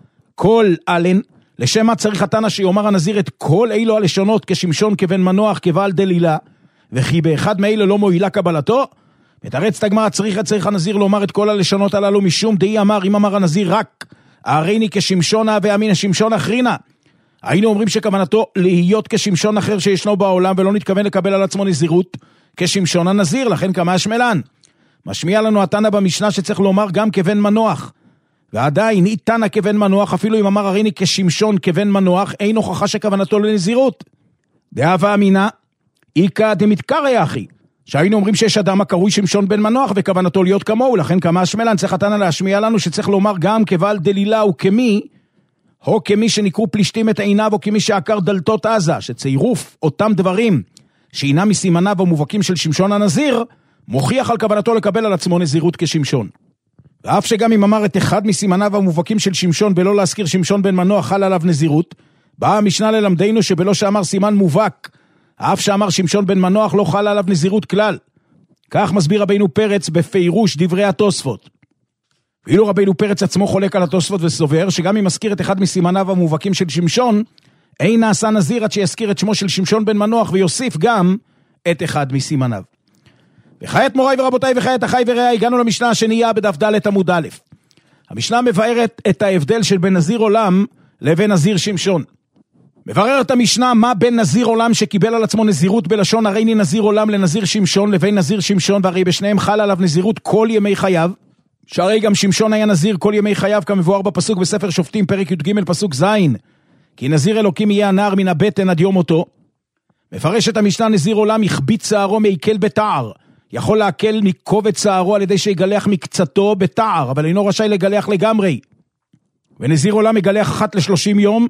כל אלן, לשם מה צריך התנא שיאמר הנזיר את כל אילו הלשונות כשמשון כבן מנוח כבעל דלילה, וכי באחד מאלה לא מועילה קבלתו? מתרצת הגמרא צריך הנזיר לומר את כל הלשונות הללו משום דהי אמר, אם אמר הנזיר רק הריני כשמשונה ואמינא שמשון אחרינה, היינו אומרים שכוונתו להיות כשמשון אחר שישנו בעולם ולא נתכוון לקבל על עצמו נזירות כשמשון הנזיר, לכן כמה השמלן. משמיע לנו התנא במשנה שצריך לומר גם כבן מנוח, ועדיין איתנא כבן מנוח, אפילו אם אמר הריני כשמשון כבן מנוח, אין הוכחה שכוונתו לנזירות. דהווה אמינא איקא דמתקרא אחי, שהיינו אומרים שיש אדם הקרוי שמשון בן מנוח וכוונתו להיות כמוהו, לכן כמה השמלן צריך התנא להשמיע לנו שצריך לומר גם כבעל דלילה וכמי, או כמי שנקרו פלישתים את עיניו או כמי שעקר דלתות עזה, שציירוף אותם דברים שאינם מסימניו המובהקים של שמשון הנזיר, מוכיח על כוונתו לקבל על עצמו נזירות כשמשון. ואף שגם אם אמר את אחד מסימניו המובהקים של שמשון בלא להזכיר שמשון בן מנוח חל עליו נזירות, באה המשנה ללמדנו שבלא שאמר סימן מובהק, אף שאמר שמשון בן מנוח לא חל עליו נזירות כלל. כך מסביר רבינו פרץ בפירוש דברי התוספות. ואילו רבינו פרץ עצמו חולק על התוספות וסובר שגם אם מזכיר את אחד מסימניו המובהקים של שמשון, אין נעשה נזיר עד שיזכיר את שמו של שמשון בן מנוח ויוסיף גם את אחד מסימניו. וכעת מוריי ורבותיי וכעת אחי ורעי, הגענו למשנה השנייה בדף ד' עמוד א'. המשנה מבארת את ההבדל של בין נזיר עולם לבין נזיר שמשון. מבררת המשנה מה בין נזיר עולם שקיבל על עצמו נזירות בלשון הריני נזיר עולם לנזיר שמשון לבין נזיר שמשון, והרי בשניהם חל עליו נזירות כל ימי חייו, שהרי גם שמשון היה נזיר כל ימי חייו כמבואר בפסוק בספר שופטים פרק י"ג פסוק ז', כי נזיר אלוקים יהיה הנער מן הבטן עד יום מותו. מפרשת המשנה נזיר עולם החביא שערו מעיכל בתער, יכול להקל מכובד שערו על ידי שיגלח מקצתו בתער, אבל אינו רשאי לגלח לגמרי. ונזיר עולם מגלח אחת ל30 יום,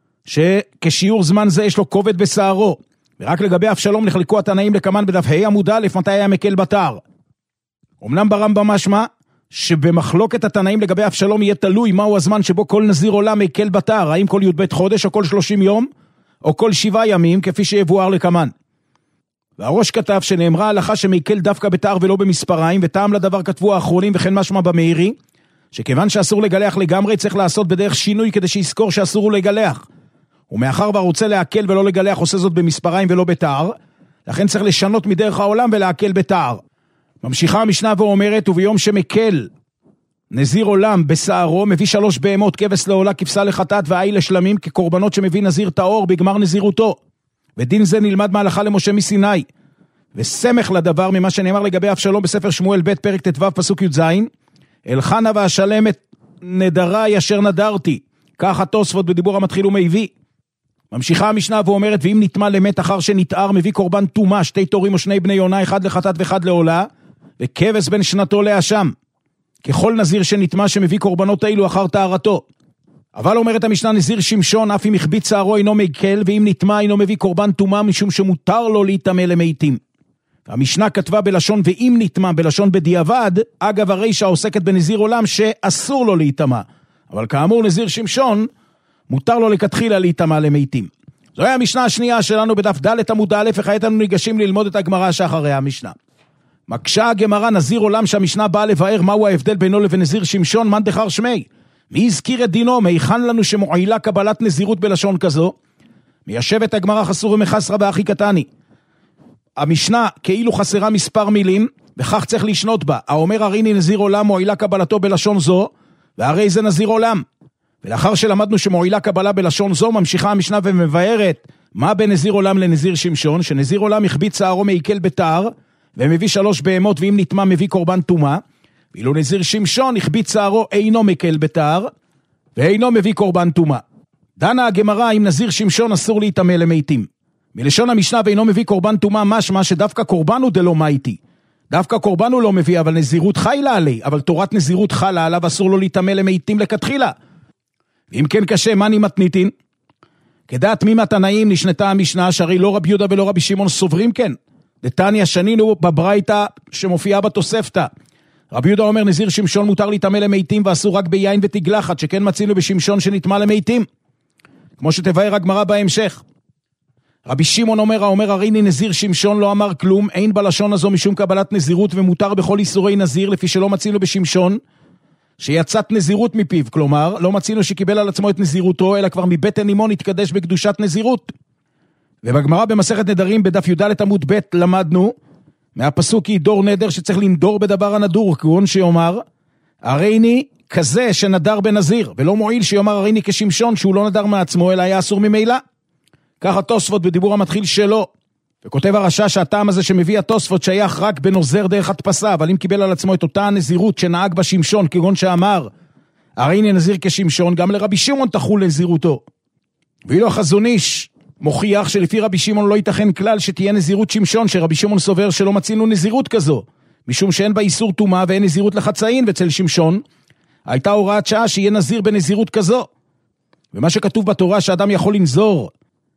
שכשיעור זמן זה יש לו כובד בשערו. ורק לגבי אבשלום נחלקו התנאים לקמן בדף ה' עמוד א' מתי היה מקל בתער. אמנם ברמב"ם משמע שבמחלוקת התנאים לגבי אבשלום יהיה תלוי מהו הזמן שבו כל נזיר עולם מקל בתער, האם כל י"ב חודש או כל 30 יום או כל 7 ימים כפי שיבואר לקמן. והראש כתב שנאמרה הלכה שמקל דווקא בתער ולא במספריים, וטעם לדבר כתבו האחרונים וכן משמע במאירי, שכיוון שאסור לגלח לגמרי צריך לעשות בדרך שינוי כדי שיזכור שאסור לגלח. ומאחר והרוצה להקל ולא לגלח עושה זאת במספריים ולא בתער, לכן צריך לשנות מדרך העולם ולהקל בתער. ממשיכה המשנה ואומרת, וביום שמקל נזיר עולם בשערו, מביא 3 בהמות, כבש לעולה, כבשה לחטאת והעי לשלמים, כקורבנות שמביא נזיר טהור בגמר נזירותו. ודין זה נלמד מהלכה למשה מסיני. וסמך לדבר ממה שנאמר לגבי אבשלום בספר שמואל ב' פרק ט"ו פסוק י"ז, אלחנה ואשלם את נדרי אשר נדרתי. כך התוספות בדיבור המתחיל ומביא. ממשיכה המשנה ואומרת, ואם נטמא למת אחר שנתאר, מביא קורבן טומאה, 2 תורים או 2 בני יונה, 1 לחטאת ו1 לעולה, וכבש בין שנתו לאשם. ככל נזיר שנטמא שמביא קורבנות האלו אחר טהרתו. אבל אומרת המשנה, נזיר שמשון אף אם החביא צערו אינו מקל, ואם נטמא אינו מביא קורבן טומאה, משום שמותר לו להיטמא למתים. המשנה כתבה בלשון ואם נטמא בלשון בדיעבד, אגב הרישה עוסקת בנזיר עולם שאסור לו להיטמא. אבל כאמור נזיר שמשון מותר לו לכתחילה להיטמא למתים. זוהי המשנה השנייה שלנו בדף ד' עמוד א', וכעת אנו ניגשים ללמוד את הגמרא שאחרי המשנה. מקשה הגמרא, נזיר עולם שהמשנה באה לבאר מהו ההבדל בינו לבין נזיר שמשון, מן דחר שמי. מי הזכיר את דינו? מהיכן לנו שמועילה קבלת נזירות בלשון כזו? מיישבת הגמרא חסור ומחסרה באחי קטני. המשנה כאילו חסרה מספר מילים, וכך צריך לשנות בה. האומר הריני נזיר עולם מועילה קבלתו בלשון זו, והרי זה נזיר עולם. ולאחר שלמדנו שמועילה קבלה בלשון זו, ממשיכה המשנה ומבארת מה בין נזיר עולם לנזיר שמשון, שנזיר עולם החביא צערו מעיקל בתער, ומביא 3 בהמות, ואם נטמא מביא קורבן טומאה, ואילו נזיר שמשון החביא צערו אינו מקל בתער, ואינו מביא קורבן טומאה. דנה הגמרא אם נזיר שמשון אסור להיטמא למתים. מלשון המשנה ואינו מביא קורבן טומאה, משמע שדווקא קורבן הוא דלא מייתי. דווקא קורבן הוא לא מביא, אבל נזירות חיילה עלי, אבל תורת נזירות חלה עליו, אסור לו להיטמא למתים לכתחילה. אם כן קשה, מה מתניתין? כדעת מי מהתנאים נשנתה המשנה, שהרי לא רבי יהודה ולא רבי שמעון סוברים כן. דתניא שנינו בברייתא שמופיעה בתוספתא. רבי יהודה אומר נזיר שמשון מותר להיטמא למתים ואסור רק ביין ותגלחת, שכן מצינו בשמשון שנטמא למתים. כמו שתבאר הגמרא בהמשך. רבי שמעון אומר, האומר הריני נזיר שמשון לא אמר כלום, אין בלשון הזו משום קבלת נזירות ומותר בכל איסורי נזיר, לפי שלא מצינו בשמשון שיצאת נזירות מפיו, כלומר לא מצינו שקיבל על עצמו את נזירותו, אלא כבר מבטן אמו נתקדש בקדושת נזירות. ובגמרא במסכת נדרים בדף י"ד עמוד ב' למדנו מהפסוק ידור נדר שצריך לנדור בדבר הנדור, כגון שיאמר הריני כזה שנדר בנזיר, ולא מועיל שיאמר הריני כשמשון שהוא לא נדר מעצמו אלא היה אסור ממילא. ככה תוספות בדיבור המתחיל שלו, וכותב הרשע שהטעם הזה שמביא התוספות שייך רק בנוזר דרך הדפסה, אבל אם קיבל על עצמו את אותה הנזירות שנהג בשמשון, כגון שאמר הריני נזיר כשמשון, גם לרבי שמעון תחול נזירותו. ואילו החזון איש מוכיח שלפי רבי שמעון לא ייתכן כלל שתהיה נזירות שמשון, שרבי שמעון סובר שלא מצינו נזירות כזו, משום שאין בה איסור טומאה ואין נזירות לחצאין, ואצל שמשון הייתה הוראת שעה שיהיה נזיר בנזירות כזו. ומה שכתוב בתורה שאדם יכול לנזור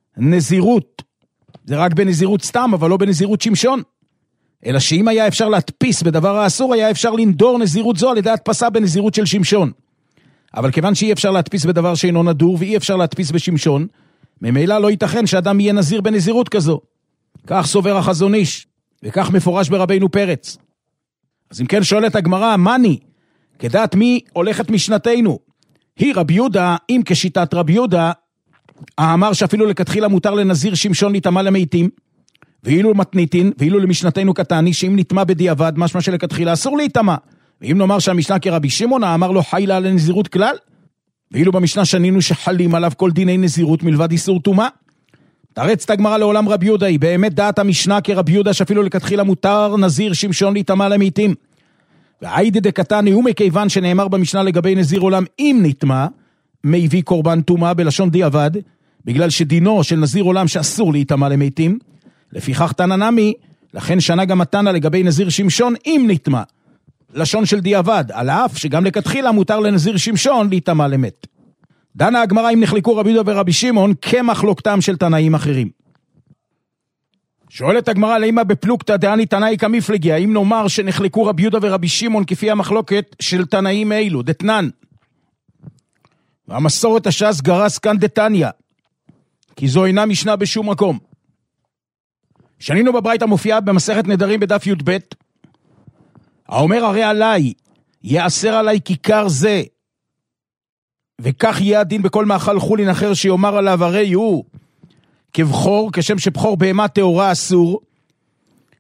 נזירות, זה רק בנזירות סתם, אבל לא בנזירות שמשון. אלא שאם היה אפשר להדפיס בדבר האסור, היה אפשר לנדור נזירות זו על ידי הדפסה בנזירות של שמשון. אבל כיוון שאי אפשר להדפיס בדבר שאינו נדור, ואי אפשר להדפיס בשמשון, ממילא לא ייתכן שאדם יהיה נזיר בנזירות כזו. כך סובר החזון איש, וכך מפורש ברבינו פרץ. אז אם כן שואלת הגמרא, מני, כדעת מי הולכת משנתנו? היא רבי יהודה, אם כשיטת רבי יהודה, האמר שאפילו לכתחילה מותר לנזיר שמשון להיטמא למתים, ואילו מתניתין, ואילו למשנתנו קטני, שאם נטמא בדיעבד, משמע שלכתחילה אסור להיטמא. ואם נאמר שהמשנה כרבי שמעון, האמר לו חיילה על נזירות כלל, ואילו במשנה שנינו שחלים עליו כל דיני נזירות מלבד איסור טומאה. תרץ הגמרא לעולם רבי יהודה, היא באמת דעת המשנה כרבי יהודה שאפילו לכתחילה מותר נזיר שמשון להיטמא למתים. והאידי דקטני הוא מכיוון שנאמר במשנה לגבי נזיר עולם אם נטמא, מביא קורבן טומאה בלשון דיעבד, בגלל שדינו של נזיר עולם שאסור להיטמא למתים, לפיכך תנא נמי, לכן שנה גם התנא לגבי נזיר שמשון אם נטמא, לשון של דיעבד, על אף שגם לכתחילה מותר לנזיר שמשון להיטמא למת. דנה הגמרא אם נחלקו רבי יהודה ורבי שמעון כמחלוקתם של תנאים אחרים. שואלת הגמרא למה בפלוגתא דעני תנאי כמפלגי, האם נאמר שנחלקו רבי יהודה ורבי שמעון כפי המחלוקת של תנאים אלו, דתנן. והמסורת הש"ס גרס כאן דתניא, כי זו אינה משנה בשום מקום. שנינו בברייתא מופיעה במסכת נדרים בדף י"ב, האומר הרי עליי, יאסר עליי כיכר זה, וכך יהיה הדין בכל מאכל חולין אחר שיאמר עליו הרי הוא כבחור, כשם שבחור בהמה טהורה אסור,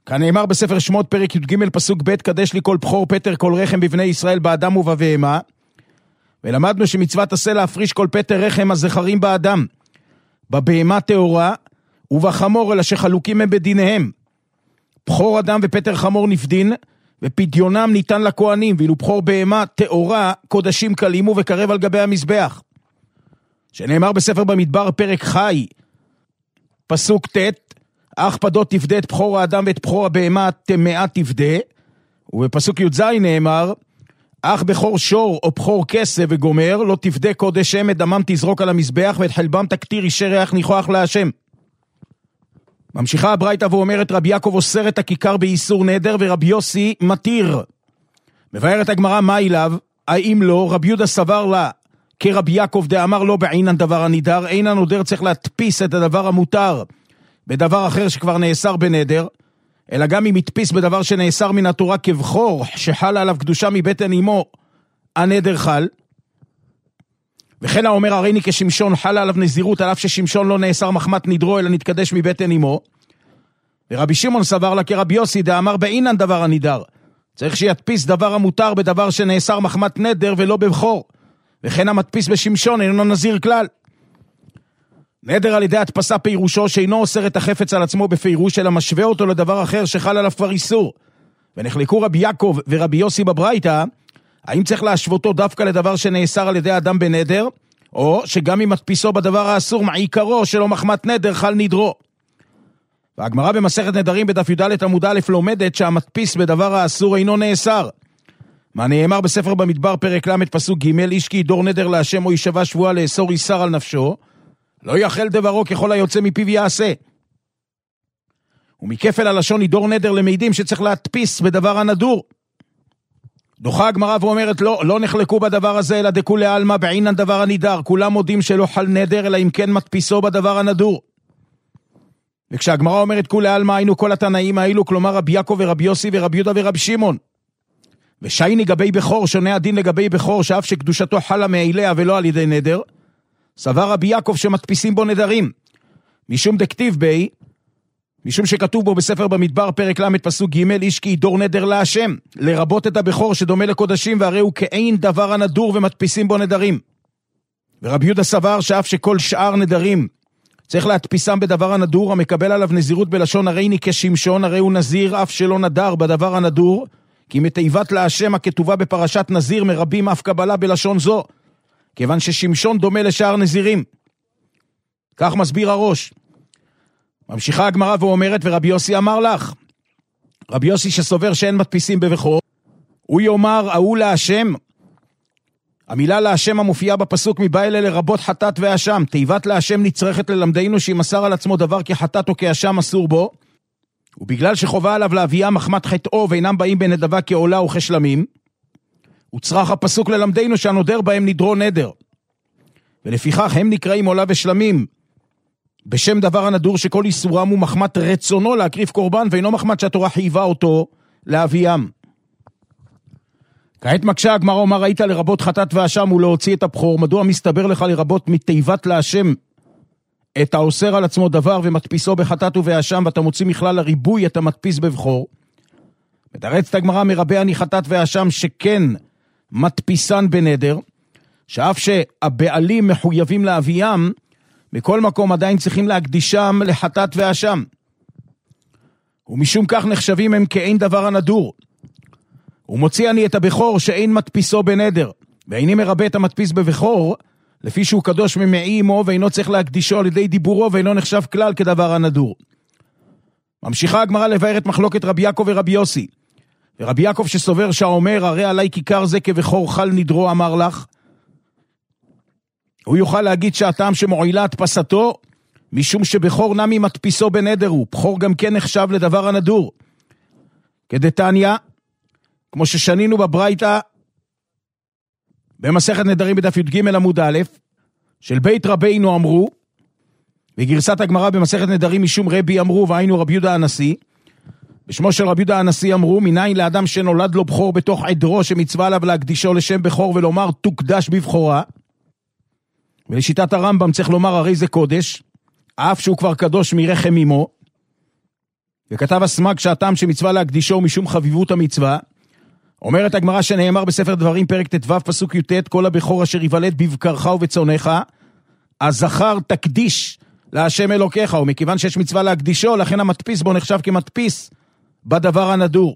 כנאמר בספר שמות פרק י"ג פסוק ב' קדש לי כל בכור פטר כל רחם בבני ישראל באדם ובבהמה, ולמדנו שמצוות עשה להפריש כל פטר רחם הזכרים באדם, בבהמה טהורה ובחמור, אלא שחלוקים הם בדיניהם. בכור אדם ופטר חמור נפדין, ופדיונם ניתן לכהנים, ואילו בכור בהמה טהורה קודשים קלימו וקרב על גבי המזבח. שנאמר בספר במדבר פרק חי פסוק ט' אך פדות תפדה את בכור האדם ואת בכור הבהמה טמאה תפדה, ובפסוק י"ז נאמר אך בכור שור או בכור כסף וגומר לא תפדה קודש שם, את דמם תזרוק על המזבח ואת חלבם תקטיר אישי ריח ניחוח להשם. ממשיכה הברייתא ואומרת רבי יעקב אוסר את הכיכר באיסור נדר ורבי יוסי מתיר. מבארת הגמרא מה אליו, האם לא? רבי יהודה סבר לה כרבי יעקב דאמר לא בעינן דבר הנידר, אין הנודר צריך להדפיס את הדבר המותר בדבר אחר שכבר נאסר בנדר, אלא גם אם הדפיס בדבר שנאסר מן התורה כבכור שחל עליו קדושה מבטן אמו, הנדר חל. וכן האומר הריני כשמשון חל עליו נזירות, על אף ששמשון לא נאסר מחמת נדרו אלא נתקדש מבטן אמו. ורבי שמעון סבר לה כרבי יוסי דאמר בעינן דבר הנידר, צריך שידפיס דבר המותר בדבר שנאסר מחמת נדר ולא בבכור, וכן המדפיס בשמשון אינו נזיר כלל. נדר על ידי הדפסה פירושו שאינו אוסר את החפץ על עצמו בפירוש, אלא משווה אותו לדבר אחר שחל עליו כבר איסור. ונחלקו רבי יעקב ורבי יוסי בברייתא, האם צריך להשוותו דווקא לדבר שנאסר על ידי אדם בנדר, או שגם אם מדפיסו בדבר האסור מעיקרו שלא מחמת נדר חל נדרו. והגמרא במסכת נדרים בדף י"ד עמוד א' לומדת שהמדפיס בדבר האסור אינו נאסר. מה נאמר בספר במדבר פרק ל' פסוק ג' איש כי ידור נדר להשם או יישבע שבועה לאסור איסר על נפשו, לא יחל דברו ככל היוצא מפיו יעשה. ומכפל הלשון ידור נדר למעידים שצריך להדפיס בדבר הנדור. דוחה הגמרא ואומרת לא נחלקו בדבר הזה אלא דכולי עלמא בעינן דבר הנידר, כולם מודים שלא חל נדר אלא אם כן מדפיסו בדבר הנדור. וכשהגמרא אומרת כולי עלמא היינו כל התנאים האלו, כלומר רבי יעקב ורבי יוסי ורבי יהודה ורבי שמעון. ושייני גבי בכור, שונה הדין לגבי בכור שאף שקדושתו חלה מאליה ולא על ידי נדר, סבר רבי יעקב שמדפיסים בו נדרים, משום דכתיב בי, משום שכתוב בו בספר במדבר פרק ל' פסוק ג' איש כי ידור נדר להשם, לרבות את הבכור שדומה לקודשים, והרי הוא כאין דבר הנדור ומדפיסים בו נדרים. ורבי יהודה סבר שאף שכל שאר נדרים צריך להדפיסם בדבר הנדור, המקבל עליו נזירות בלשון הריני כשמשון, הרי הוא נזיר אף שלא נדר בדבר הנדור, כי מתיבת להשם הכתובה בפרשת נזיר מרבים אף קבלה בלשון זו, כיוון ששמשון דומה לשאר נזירים. כך מסביר הראש. ממשיכה הגמרא ואומרת ורבי יוסי אמר לך, רבי יוסי שסובר שאין מדפיסים בבכור, הוא יאמר ההוא להשם, המילה להשם המופיעה בפסוק מבא אלה לרבות חטאת ואשם, תיבת להשם נצרכת ללמדנו שאם מסר על עצמו דבר כחטאת או כאשם אסור בו, ובגלל שחובה עליו להביאה מחמת חטאו ואינם באים בנדבה כעולה וכשלמים, וצריך הפסוק ללמדנו שהנודר בהם נדרו נדר, ולפיכך הם נקראים עולה ושלמים, בשם דבר הנדור שכל איסורם הוא מחמת רצונו להקריב קורבן, ואינו מחמת שהתורה חייבה אותו להביאם. כעת מקשה הגמרא אומר ראית לרבות חטאת ואשם ולהוציא את הבכור, מדוע מסתבר לך לרבות מתיבת להשם את האוסר על עצמו דבר ומדפיסו בחטאת ובאשם, ואתה מוציא מכלל הריבוי את המדפיס בבכור? מתרצת הגמרא מרבה אני חטאת ואשם שכן מדפיסן בנדר, שאף שהבעלים מחויבים להביאם, בכל מקום עדיין צריכים להקדישם לחטאת ואשם, ומשום כך נחשבים הם כאין דבר הנדור. ומוציא אני את הבכור שאין מדפיסו בנדר, ואיני מרבה את המדפיס בבכור, לפי שהוא קדוש ממעי אמו ואינו צריך להקדישו על ידי דיבורו, ואינו נחשב כלל כדבר הנדור. ממשיכה הגמרא לבאר את מחלוקת רבי יעקב ורבי יוסי. ורבי יעקב שסובר שהאומר הרי עלי כיכר זה כבכור חל נדרו אמר לך, הוא יוכל להגיד שהטעם שמועילה הדפסתו, משום שבכור נמי מדפיסו בנדר הוא, בכור גם כן נחשב לדבר הנדור. כדתניא, כמו ששנינו בברייתא, במסכת נדרים בדף י"ג עמוד א', של בית רבינו אמרו, וגרסת הגמרא במסכת נדרים משום רבי אמרו, והיינו רבי יהודה הנשיא, בשמו של רבי יהודה הנשיא אמרו, מניין לאדם שנולד לו בכור בתוך עדרו, שמצווה עליו להקדישו לשם בכור ולומר תוקדש בבכורה, ולשיטת הרמב"ם צריך לומר הרי זה קודש, אף שהוא כבר קדוש מרחם אמו, וכתב הסמ"ג שהטעם שמצווה להקדישו משום חביבות המצווה. אומרת הגמרא שנאמר בספר דברים פרק ט"ו פסוק י"ט, כל הבכור אשר יוולד בבקרך ובצונך, הזכר תקדיש להשם אלוקיך, ומכיוון שיש מצווה להקדישו, לכן המדפיס בו נחשב כמדפיס בדבר הנדור.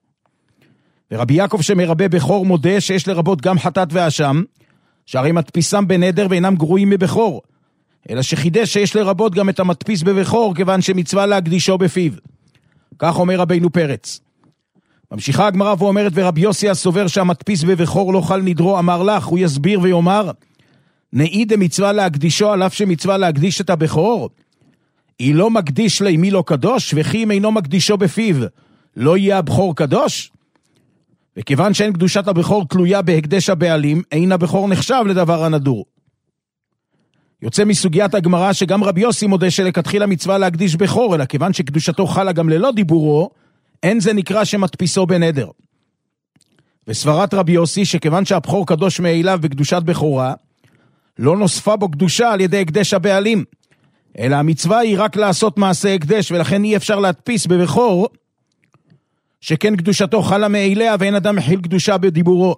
ורבי יעקב שמרבה בכור מודה שיש לרבות גם חטאת ואשם, שהרי מדפיסם בנדר ואינם גרועים מבכור, אלא שחידש שיש לרבות גם את המדפיס בבכור, כיוון שמצווה להקדישו בפיו. כך אומר רבינו פרץ. ממשיכה הגמרא ואומרת, ורבי יוסי הסובר שהמדפיס בבכור לא חל נדרו, אמר לך, הוא יסביר ויאמר, נאי דמצווה להקדישו על אף שמצווה להקדיש את הבכור, היא לא מקדיש לימי לא קדוש, וכי אם אינו מקדישו בפיו, לא יהיה הבכור קדוש? וכיוון שאין קדושת הבכור תלויה בהקדש הבעלים, אין הבכור נחשב לדבר הנדור. יוצא מסוגיית הגמרא שגם רבי יוסי מודה שלכתחילה מצווה להקדיש בכור, אלא כיוון שקדושתו חלה גם ללא דיבורו, אין זה נקרא שמדפיסו בנדר. וסברת רבי יוסי שכיוון שהבכור קדוש מאליו בקדושת בכורה, לא נוספה בו קדושה על ידי הקדש הבעלים, אלא המצווה היא רק לעשות מעשה הקדש, ולכן אי אפשר להדפיס בבכור, שכן קדושתו חלה מאליה ואין אדם מחיל קדושה בדיבורו.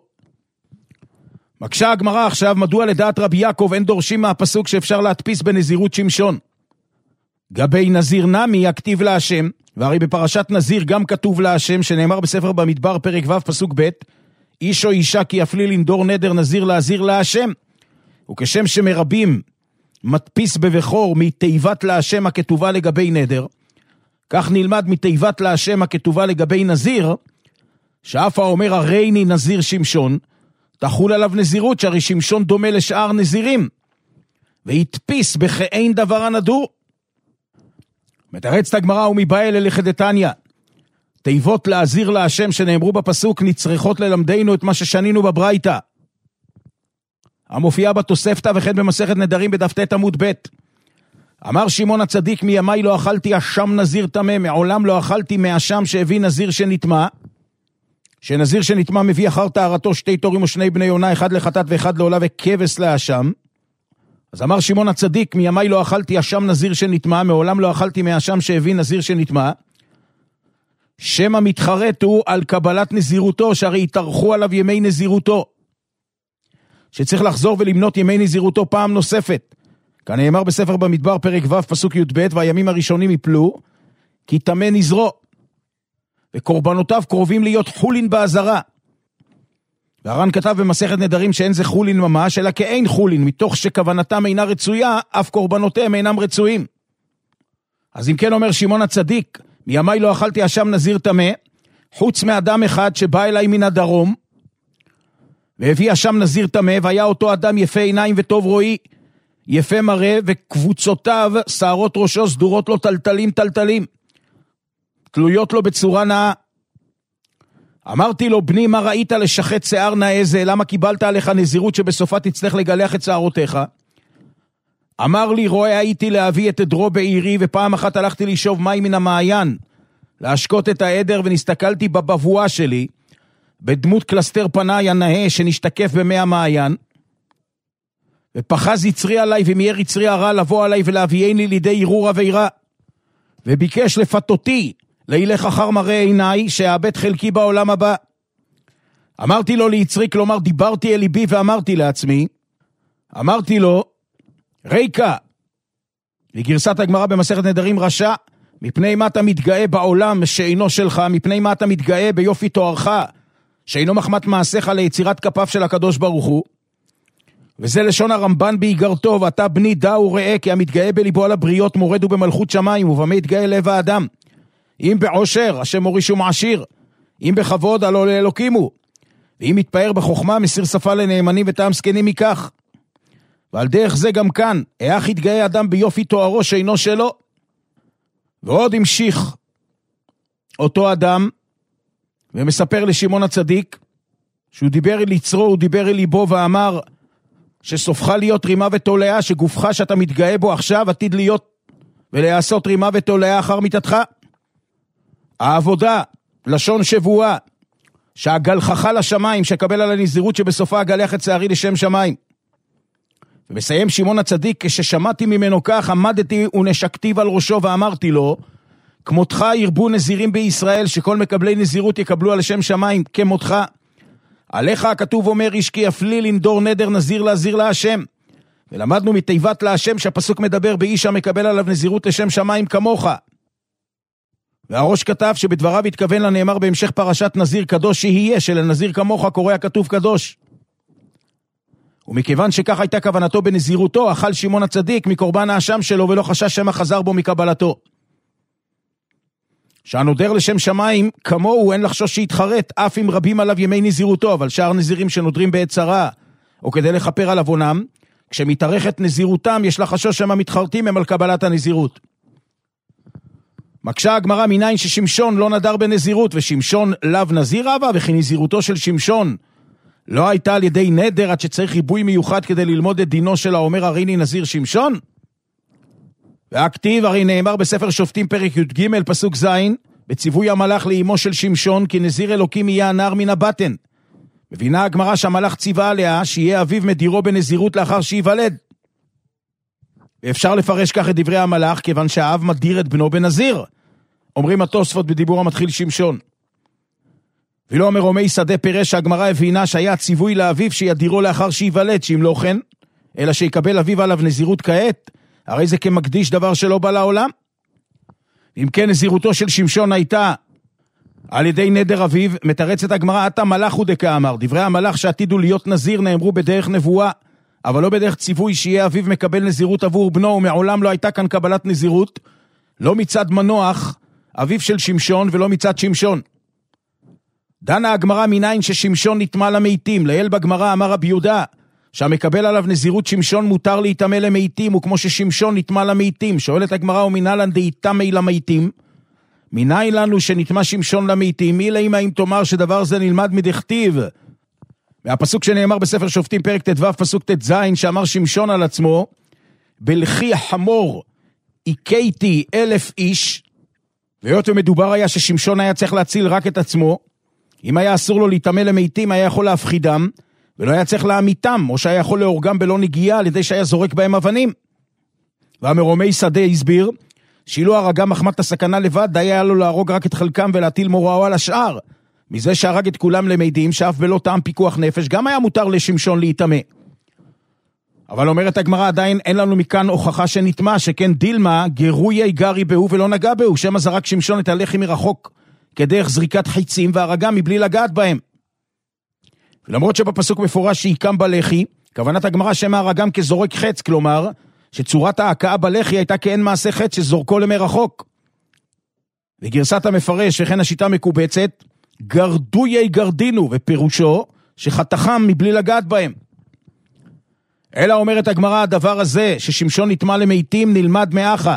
מקשה הגמרא עכשיו, מדוע לדעת רבי יעקב אין דורשים מהפסוק שאפשר להדפיס בנזירות שמשון? גבי נזיר נמי יכתיב להשם, והרי בפרשת נזיר גם כתוב להשם, שנאמר בספר במדבר פרק ו' פסוק ב', איש או אישה כי יפלי לנדור נדר נזיר להזיר להשם, וכשם שמרבים מדפיס בבכור מתיבת להשם הכתובה לגבי נדר, כך נלמד מתיבת להשם הכתובה לגבי נזיר, שאף האומר הריני נזיר שמשון, תחול עליו נזירות, שהרי שמשון דומה לשאר נזירים, והתפיס בכאין דבר הנדור. מתרצת הגמרא ומבאי ללכדתניא, תיבות להזיר להשם שנאמרו בפסוק נצרכות ללמדנו את מה ששנינו בברייתא, המופיעה בתוספתא וכן במסכת נדרים בדף ט עמוד ב'. אמר שמעון הצדיק, מימי לא אכלתי אשם נזיר טמא, מעולם לא אכלתי מאשם שהביא נזיר שנטמא, שנזיר שנטמא מביא אחר טהרתו 2 תורים או 2 בני יונה, אחד לחטאת ואחד לעולה וכבש לאשם. אז אמר שמעון הצדיק, מימי לא אכלתי אשם נזיר שנטמא, מעולם לא אכלתי מאשם שהביא נזיר שנטמא. שם המתחרט הוא על קבלת נזירותו, שהרי יתארכו עליו ימי נזירותו, שצריך לחזור ולמנות ימי נזירותו פעם נוספת. כאן נאמר בספר במדבר פרק ו' פסוק י"ב, והימים הראשונים יפלו כי טמא נזרו, וקורבנותיו קרובים להיות חולין בעזרה. והר"ן כתב במסכת נדרים שאין זה חולין ממש, אלא כאין חולין, מתוך שכוונתם אינה רצויה, אף קורבנותיהם אינם רצויים. אז אם כן אומר שמעון הצדיק, מימי לא אכלתי אשם נזיר טמא, חוץ מאדם אחד שבא אליי מן הדרום, והביא אשם נזיר טמא, והיה אותו אדם יפה עיניים וטוב רואי, יפה מראה, וקבוצותיו, שערות ראשו סדורות לו טלטלים, תלויות לו בצורה נאה. אמרתי לו, בני, מה ראית לשחט שיער נאה זה? למה קיבלת עליך נזירות שבסופה תצטרך לגלח את שערותיך? אמר לי, רואה הייתי להביא את עדרו בעירי, ופעם אחת הלכתי לשאוב מים מן המעיין, להשקות את העדר, ונסתכלתי בבבואה שלי, בדמות קלסתר פניי הנאה שנשתקף במי המעיין, ופחז יצרי עליי ומייר יצרי הרע לבוא עליי ולהביאני לידי ערעור עבירה, וביקש לפתותי להילך אחר מראה עיניי, שאאבד חלקי בעולם הבא. אמרתי לו ליצרי, כלומר דיברתי אל ליבי ואמרתי לעצמי, אמרתי לו, ריקה, לגרסת הגמרא במסכת נדרים רשע, מפני מה אתה מתגאה בעולם שאינו שלך, מפני מה אתה מתגאה ביופי תוארך, שאינו מחמת מעשיך ליצירת כפיו של הקדוש ברוך הוא. וזה לשון הרמב"ן באיגרתו, ואתה בני דע וראה, כי המתגאה בליבו על הבריות מורד ובמלכות שמיים, ובמה יתגאה לב האדם? אם בעושר, השם מוריש ומעשיר, אם בכבוד, הלא לאלוקים הוא, ואם מתפאר בחוכמה, מסיר שפה לנאמנים וטעם זקנים מכך. ועל דרך זה גם כאן, איך יתגאה אדם ביופי תוארו שאינו שלו? ועוד המשיך אותו אדם, ומספר לשמעון הצדיק, שהוא דיבר אל יצרו, הוא דיבר אל ליבו ואמר, שסופך להיות רימה ותולעה, שגופך שאתה מתגאה בו עכשיו, עתיד להיות ולעשות רימה ותולעה אחר מיתתך. העבודה, לשון שבועה, שהגלחך לשמיים, שקבל על הנזירות שבסופה הגלח את שערי לשם שמיים. ומסיים שמעון הצדיק, כששמעתי ממנו כך, עמדתי ונשקתיו על ראשו ואמרתי לו, כמותך ירבו נזירים בישראל, שכל מקבלי נזירות יקבלו על שם שמיים כמותך. עליך הכתוב אומר, איש כי יפלי לנדור נדר נזיר להזיר להשם. ולמדנו מתיבת להשם שהפסוק מדבר באיש המקבל עליו נזירות לשם שמיים כמוך. והראש כתב שבדבריו התכוון לנאמר בהמשך פרשת נזיר קדוש שיהיה, שלנזיר כמוך קורא הכתוב קדוש. ומכיוון שכך הייתה כוונתו בנזירותו, אכל שמעון הצדיק מקורבן האשם שלו ולא חשש שמא חזר בו מקבלתו. שהנודר לשם שמיים כמוהו אין לחשוש שיתחרט, אף אם רבים עליו ימי נזירותו, אבל שאר נזירים שנודרים בעת צרה, או כדי לחפר על עוונם, כשמתארכת נזירותם יש לחשוש שמא מתחרטים הם על קבלת הנזירות. מקשה הגמרא מניין ששמשון לא נדר בנזירות, ושמשון לאו נזיר אבא, וכי נזירותו של שמשון לא הייתה על ידי נדר, עד שצריך ריבוי מיוחד כדי ללמוד את דינו של האומר הריני נזיר שמשון? והכתיב הרי נאמר בספר שופטים פרק י"ג פסוק ז', בציווי המלאך לאמו של שמשון, כי נזיר אלוקים יהיה הנער מן הבטן. מבינה הגמרא שהמלאך ציווה עליה שיהיה אביו מדירו בנזירות לאחר שיוולד. ואפשר לפרש כך את דברי המלאך, כיוון שהאב מדיר את בנו בנזיר. אומרים התוספות בדיבור המתחיל שמשון. ולא אומר רומי שדה פירש שהגמרא הבינה שהיה ציווי לאביו שידירו לאחר שיוולד, שאם לא כן, אלא שיקבל אביו עליו נזירות כעת, הרי זה כמקדיש דבר שלא בא לעולם. אם כן נזירותו של שמשון הייתה על ידי נדר אביו, מתרצת הגמרא, אתה מלאך הוא דקאמר. דברי המלאך שעתידו להיות נזיר נאמרו בדרך נבואה, אבל לא בדרך ציווי שיהיה אביו מקבל נזירות עבור בנו, ומעולם לא הייתה כאן קבלת נזירות, לא מצד מנוח, אביו של שמשון, ולא מצד שמשון. דנה הגמרא מניין ששמשון נטמא למתים, לעיל בגמרא אמר רבי יהודה, שהמקבל עליו נזירות שמשון מותר להיטמא למתים, וכמו ששמשון נטמא למתים. שואלת הגמרא, ומנהלן דהיטמא למתים, מניין לנו שנטמא שמשון למתים, מילה אם תאמר שדבר זה נלמד מדכתיב, והפסוק שנאמר בספר שופטים פרק ט"ו פסוק ט"ז, שאמר שמשון על עצמו, בלכי חמור הכיתי 1,000 איש, והיות ומדובר היה ששמשון היה צריך להציל רק את עצמו, אם היה אסור לו להיטמא למתים היה יכול להפחידם, ולא היה צריך להמיתם, או שהיה יכול להורגם בלא נגיעה על ידי שהיה זורק בהם אבנים. והמרומי שדה הסביר, שאילו הרגה מחמת הסכנה לבד, היה לו להרוג רק את חלקם ולהטיל מוראו על השאר. מזה שהרג את כולם למדים, שאף בלא טעם פיקוח נפש, גם היה מותר לשמשון להיטמא. אבל אומרת הגמרא, עדיין אין לנו מכאן הוכחה שנטמא, שכן דילמה גרוי גרי בהו ולא נגע בהו, שמא זרק שמשון את הלחי מרחוק, כדרך זריקת חיצים והרגה מבלי לגעת בהם. ולמרות שבפסוק מפורש שיקם בלחי, כוונת הגמרא שמא הרגם כזורק חץ, כלומר, שצורת ההקעה בלחי הייתה כאין מעשה חץ שזורקו למרחוק. וגרסת המפרש, וכן השיטה מקובצת, גרדויי גרדינו, ופירושו שחתכם מבלי לגעת בהם. אלא אומרת הגמרא, הדבר הזה ששמשון נטמא למתים נלמד מאחה.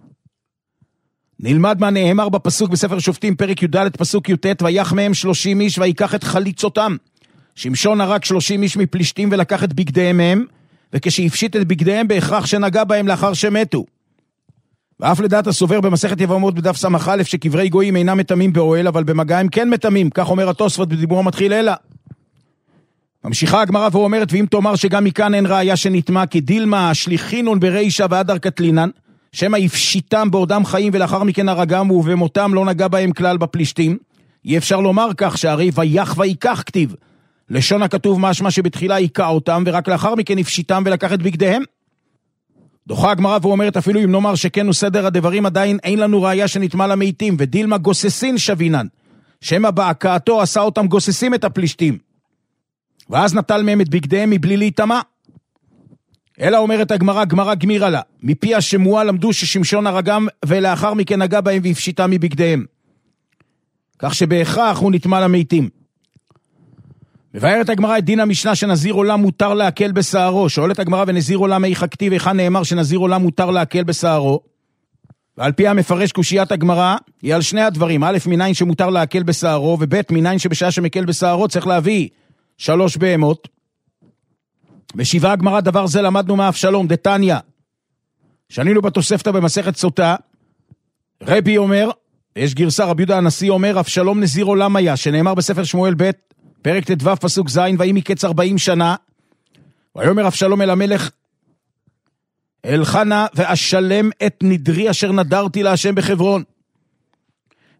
נלמד מה נאמר בפסוק בספר שופטים פרק י"ד פסוק י"ט, ויח מהם 30 איש ויקח את חליצותם. שמשון הרג 30 איש מפלישתים ולקח את בגדיהם מהם, וכשהפשיט את בגדיהם בהכרח שנגע בהם לאחר שמתו. ואף לדעת הסובר במסכת יבמות בדף סמך א' שקברי גויים אינם מטמאים באוהל, אבל במגע הם כן מטמאים, כך אומר התוספות בדיבור המתחיל אלא. ממשיכה הגמרא ואומרת, ואם תאמר שגם מכאן אין ראיה שנטמא, כי דילמה השליחינון ברישה ואדר קטלינן, שמא יפשיטם בעודם חיים ולאחר מכן הרגם, ובמותם לא נגע בהם כלל בפלישתים, אי אפשר לומר כך, שהרי ויח ויקח כתיב. לשון הכתוב משמע שבתחילה יקע אותם, ורק לאחר מכן יפשיטם ולקח את בגדיהם. דוחה הגמרא ואומרת, אפילו אם נאמר שכן הוא סדר הדברים, עדיין אין לנו ראיה שנטמא למתים, ודילמה גוססין שבינן, שמא בהקעתו עשה אותם גוססים את הפלישתים, ואז נטל מהם את בגדיהם מבלי להיטמא. אלא אומרת הגמרא, גמרא גמירה לה, מפי השמועה למדו ששמשון הרגם ולאחר מכן נגע בהם והפשיטם מבגדיהם, כך שבהכרח הוא נטמא למתים. מבארת הגמרא את דין המשנה שנזיר עולם מותר להקל בשערו. שואלת הגמרא, ונזיר עולם איך הכתיב, היכן נאמר שנזיר עולם מותר להקל בשערו? ועל פי המפרש קושיית הגמרא היא על שני הדברים, א' מניין שמותר להקל בשערו, וב' מניין שבשעה שמקל בשערו צריך להביא 3 בהמות. ושבעה הגמרא דבר זה למדנו מאבשלום דתניא, שנינו בתוספתא במסכת סוטה. רבי אומר, יש גרסה רבי יהודה הנשיא אומר, אבשלום נזיר עולם היה, שנאמר בספר שמואל ב' פרק ט"ו פסוק ז', ויהי מקץ 40 שנה, ויאמר אבשלום אל המלך, אלחנה ואשלם את נדרי אשר נדרתי להשם בחברון.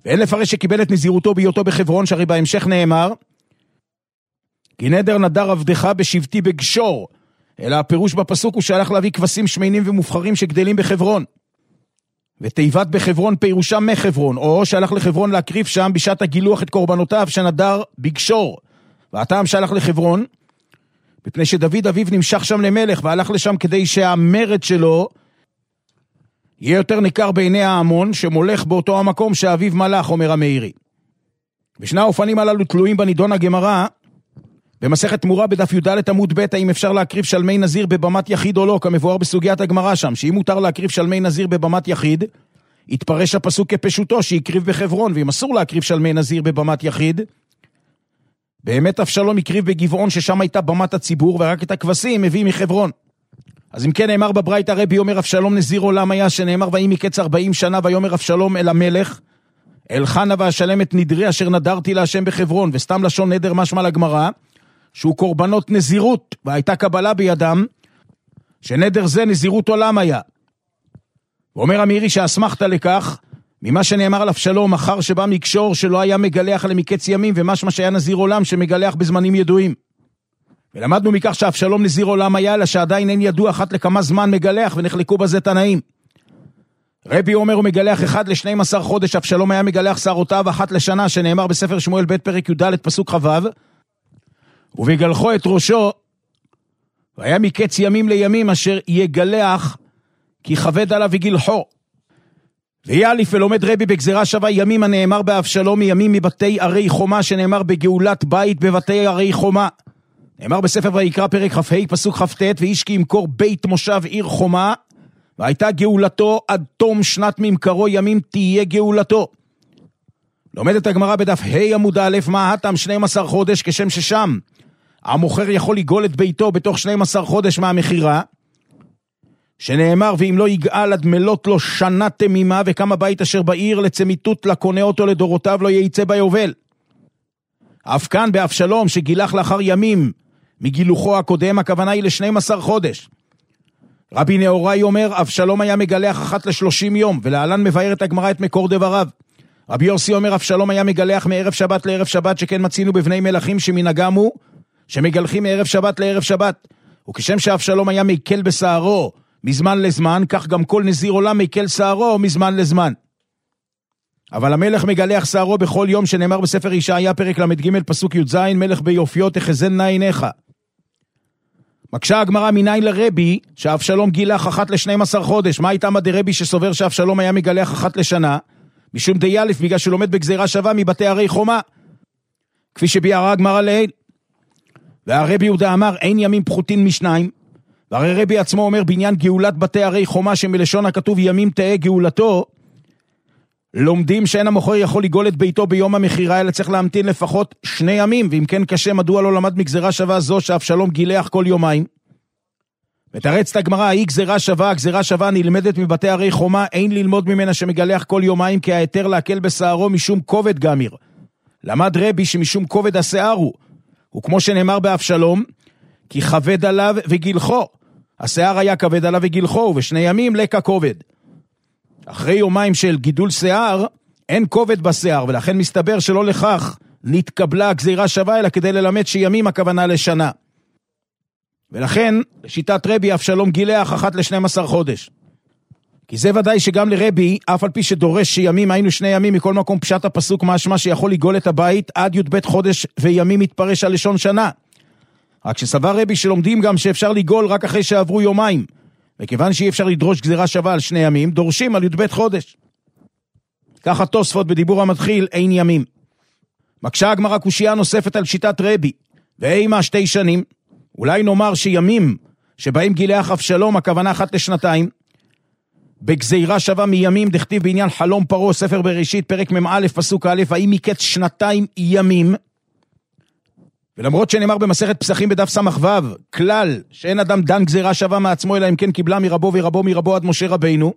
ואין לפרש שקיבל את נזירותו בהיותו בחברון, שהרי בהמשך נאמר, כי נדר נדר עבדך בשבטי בגשור, אלא הפירוש בפסוק הוא שהלך להביא כבשים שמנים ומובחרים שגדלים בחברון. ותיבת בחברון פירושה מחברון, או שהלך לחברון להקריב שם בשעת הגילוח את קורבנותיו שנדר בגשור. והטעם שהלך לחברון, מפני שדוד אביו נמשך שם למלך, והלך לשם כדי שהמרד שלו יהיה יותר ניכר בעיני ההמון, שמולך באותו המקום שאביו מלך, אומר המאירי. ושני האופנים הללו תלויים בנידון הגמרא, במסכת תמורה בדף י"ד עמוד ב', האם אפשר להקריב שלמי נזיר בבמת יחיד או לא, כמבואר בסוגיית הגמרא שם, שאם מותר להקריב שלמי נזיר בבמת יחיד, יתפרש הפסוק כפשוטו שיקריב בחברון, ואם אסור להקריב שלמי נזיר בבמת יחיד, באמת אבשלום יקריב בגבעון ששם הייתה במת הציבור, ורק את הכבשים מביא מחברון. אז אם כן נאמר בברייתא, רבי אומר אבשלום נזיר עולם היה, שנאמר ויהי מקץ 40 שנה, ויאמר אבשלום אל המלך, אל חנה ואשלם את נדרי אשר נדרתי להשם בחברון, וסתם לשון נדר משמע לגמרא, שהוא קורבנות נזירות, והייתה קבלה בידם, שנדר זה נזירות עולם היה. ואומר המאירי שאסמכת לכך, ממה שנאמר על אבשלום, אחר שבא מקשור שלא היה מגלח למקץ ימים, ומשמע שהיה נזיר עולם שמגלח בזמנים ידועים. ולמדנו מכך שאבשלום נזיר עולם היה, אלא שעדיין אין ידוע אחת לכמה זמן מגלח, ונחלקו בזה תנאים. רבי אומר הוא מגלח 1 ל-12 חודש, אבשלום היה מגלח שערותיו 1 לשנה, שנאמר בספר שמואל ב' פרק י"ד פסוק כ"ו, ובגלחו את ראשו, והיה מקץ ימים לימים אשר יגלח, כי כבד עליו וגלחו. ויאליף ולומד רבי בגזרה שווה ימים הנאמר באבשלום, ימים מבתי ערי חומה, שנאמר בגאולת בית בבתי ערי חומה. נאמר בספר ויקרא פרק כ"ה פסוק כ"ט, ואיש כי ימכור בית מושב עיר חומה, והייתה גאולתו עד תום שנת ממכרו ימים תהיה גאולתו. לומדת הגמרא בדף ה' עמוד א', מה הטעם 12 חודש, כשם ששם המוכר יכול לגאול את ביתו בתוך 12 חודש מהמחירה, שנאמר ואם לא יגאל עד מלות לו שנה תמימה, וכמה בית אשר בעיר לצמיתות לקונה אותו לדורותיו לא ייצא ביובל. אף כאן באבשלום שגילח לאחר ימים מגילוחו הקודם, הכוונה היא ל-12 חודש. רבי נאוראי אומר אבשלום היה מגלח 1 ל-30 יום, ולהלן מבאר את הגמרא את מקור דבריו. רבי יוסי אומר אבשלום היה מגלח מערב שבת לערב שבת, שכן מצינו בבני מלכים שמנהגם הוא שמגלחים מערב שבת לערב שבת. וכשם שאבשלום היה מקל בשערו מזמן לזמן, כך גם כל נזיר עולם מקל שערו מזמן לזמן. אבל המלך מגלח שערו בכל יום, שנאמר בספר ישעיה פרק למד ג' פסוק י"ז, מלך ביופיו תחזינה עיניך. מקשה הגמרא מניין לרבי שאבשלום גילח 1 ל-12 חודש. מה הייתה דרבי שסובר שאבשלום היה מגלח 1 לשנה? משום דיאלף, בגלל שהוא לומד בגזירה שווה מבתי ערי חומה, כפי שביארה הגמרא לעיל. והרבי יהודה אמר אין ימים פחותין משניים, והרי רבי עצמו אומר בעניין גאולת בתי ערי חומה, שמלשון הכתוב ימים תהא גאולתו, לומדים שאין המוכר יכול לגאול את ביתו ביום המכירה, אלא צריך להמתין לפחות 2 ימים, ואם כן קשה מדוע לא למד מגזירה שווה זו שאבשלום גילח כל יומיים. ותרץ את הגמרא, היא גזירה שווה, גזירה שווה נלמדת מבתי ערי חומה, אין ללמוד ממנה שמגלח כל יומיים, כי ההיתר להקל בשערו משום כובד גמיר. למד רבי שמשום כובד השיער הוא, וכמו שנאמר באבשלום, כי כבד עליו וגילחו. השיער היה כבד עליו וגילחו, ו2 ימים לקה כובד. אחרי יומיים של גידול שיער, אין כובד בשיער, ולכן מסתבר שלא לכך נתקבלה גזירה שווה, אלא כדי ללמד שימים הכוונה לשנה. ולכן, לשיטת רבי, אבשלום גילח 1 ל-12 חודש. כי זה ודאי שגם לרבי, אף על פי שדורש שימים היינו 2 ימים, מכל מקום פשט הפסוק משמע שיכול לגאול את הבית עד י"ב חודש, וימים מתפרש על לשון שנה. רק שסבר רבי שלומדים גם שאפשר לגאול רק אחרי שעברו יומיים, וכיוון שאי אפשר לדרוש גזירה שווה על 2 ימים, דורשים על י"ב חודש. ככה תוספות בדיבור המתחיל אין ימים. מקשה הגמרא קושיה נוספת על שיטת רבי, ואימה 2 שנים, אולי נאמר שימים שבהם גילח אבשלום הכוונה 1 לשנתיים, בגזירה שווה מימים דכתיב בעניין חלום פרעה ספר בראשית פרק מ"א פסוק א', האם מקץ 2 ימים, ולמרות שנאמר במסכת פסחים בדף סמ"ו, כלל שאין אדם דן גזירה שווה מעצמו, אלא אם כן קיבלה מרבו ורבו מרבו עד משה רבינו,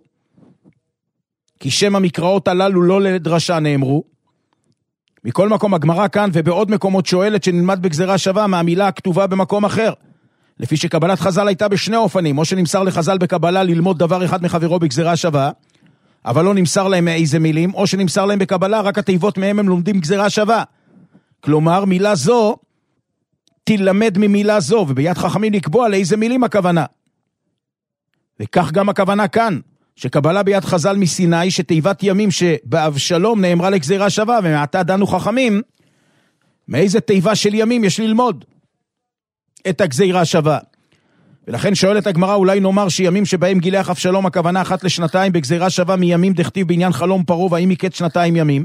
כי שם המקראות הללו לא לדרשה נאמרו. מכל מקום הגמרא כאן ובעוד מקומות שואלת שנלמד בגזירה שווה מהמילה הכתובה במקום אחר, לפי שקבלת חז"ל הייתה בשני אופנים, או שנמסר לחז"ל בקבלה ללמוד דבר אחד מחברו בגזירה שווה, אבל לא נמסר להם מאיזה מילים, או שנמסר להם בקבלה, רק התיבות מהם הם לומדים גזירה שווה. כלומר, מילה זו תלמד ממילה זו, וביד חכמים לקבוע לאיזה מילים הכוונה. וכך גם הכוונה כאן, שקבלה ביד חז"ל מסיני, שתיבת ימים שבאבשלום נאמרה לגזירה שווה, ומעתה דנו חכמים, מאיזה תיבה של ימים יש ללמוד את הגזירה שווה. ולכן שואלת הגמרא, אולי נאמר שימים שבהם גילח אבשלום הכוונה 1 לשנתיים בגזירה שווה מימים דכתיב בעניין חלום פרעה, והאם יקץ 2 ימים?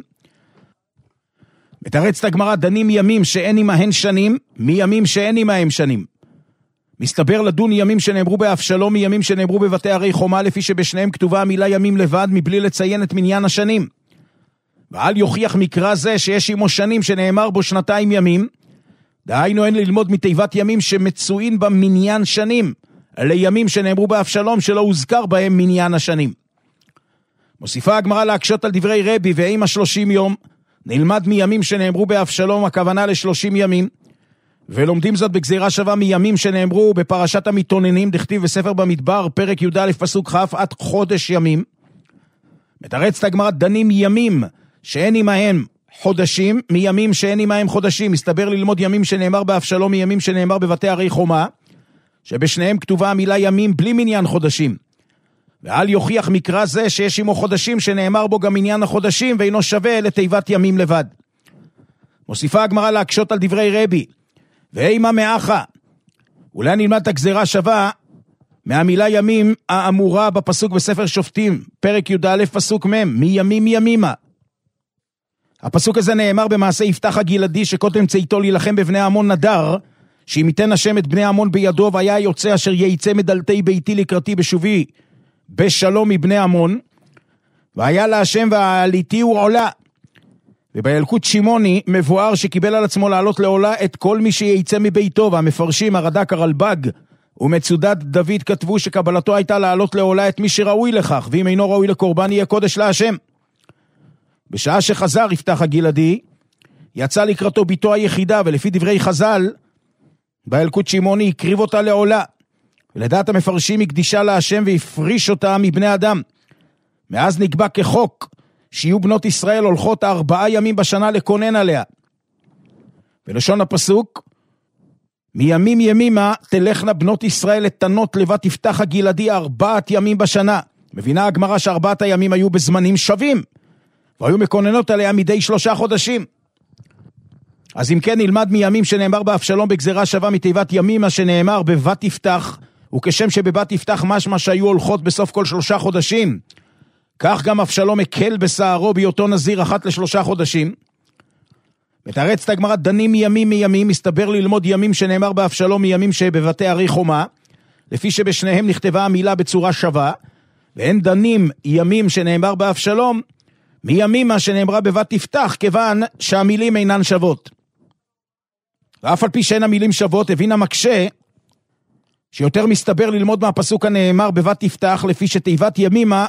מתרצת הגמרא, דנים ימים שאין עמהם שנים מימים שאין עמהם שנים. מסתבר לדון ימים שנאמרו באבשלום מימים שנאמרו בבתי הרי חומה, לפי שבשניהם כתובה המילה ימים לבד מבלי לציין את מניין השנים. ועל יוכיח מקרא זה שיש עמו שנים שנאמר בו 2 ימים, דהיינו אין ללמוד מתיבת ימים שמצוין במניין שנים, לימים שנאמרו באבשלום שלא הוזכר בהם מניין השנים. מוסיפה הגמרא להקשות על דברי רבי, ואם 30 יום, נלמד מימים שנאמרו באבשלום הכוונה ל30 ימים, ולומדים זאת בגזירה שווה מימים שנאמרו בפרשת המתאוננים, דכתיב בספר במדבר, פרק י"א פסוק כ' עד חודש ימים. מתרצת הגמרא, דנים ימים שאין עמהם חודשים מימים שאין עמהם חודשים. מסתבר ללמוד ימים שנאמר באבשלום מימים שנאמר בבתי הרי חומה, שבשניהם כתובה המילה ימים בלי מניין חודשים. ועל יוכיח מקרא זה שיש עמו חודשים שנאמר בו גם מניין החודשים, ואינו שווה לתיבת ימים לבד. מוסיפה הגמרא להקשות על דברי רבי, ואימה מאחה, אולי נלמד את הגזירה שווה מהמילה ימים האמורה בפסוק בספר שופטים, פרק י"א פסוק מ', מימים ימימה. הפסוק הזה נאמר במעשה יפתח הגלעדי, שקודם צאתו להילחם בבני עמון נדר, שאם ייתן השם את בני עמון בידו, והיה יוצא אשר ייצא מדלתי ביתי לקראתי בשובי בשלום מבני עמון, והיה להשם והעליתי הוא עולה. ובילקוט שמעוני מבואר שקיבל על עצמו לעלות לעולה את כל מי שייצא מביתו, והמפרשים הרד"ק הרלב"ג ומצודת דוד כתבו שקבלתו הייתה לעלות לעולה את מי שראוי לכך, ואם אינו ראוי לקורבן יהיה קודש להשם. בשעה שחזר יפתח הגלעדי, יצא לקראתו ביתו היחידה, ולפי דברי חז"ל, בילקוט שמעוני הקריב אותה לעולה, ולדעת המפרשים הקדישה להשם והפריש אותה מבני אדם. מאז נקבע כחוק שיהיו בנות ישראל הולכות 4 ימים בשנה לקונן עליה. ולשון הפסוק, מימים ימימה תלכנה בנות ישראל לתנות לבת יפתח הגלעדי 4 ימים בשנה. מבינה הגמרא ש4 הימים היו בזמנים שווים, והיו מקוננות עליה מדי 3 חודשים. אז אם כן נלמד מימים שנאמר באבשלום בגזירה שווה מתיבת ימימה שנאמר בבת יפתח, וכשם שבבת יפתח משמע שהיו הולכות בסוף כל 3 חודשים, כך גם אבשלום הקל בשערו בהיותו נזיר 1 ל3 חודשים. מתרצת הגמרא, דנים ימים מימים, מסתבר ללמוד ימים שנאמר באבשלום מימים שבבתי הרי חומה, לפי שבשניהם נכתבה המילה בצורה שווה, ואין דנים ימים שנאמר באבשלום מימים מה שנאמרה בבת יפתח, כיוון שהמילים אינן שוות. ואף על פי שאין המילים שוות, הבין המקשה שיותר מסתבר ללמוד מהפסוק הנאמר בבת יפתח, לפי שתיבת ימימה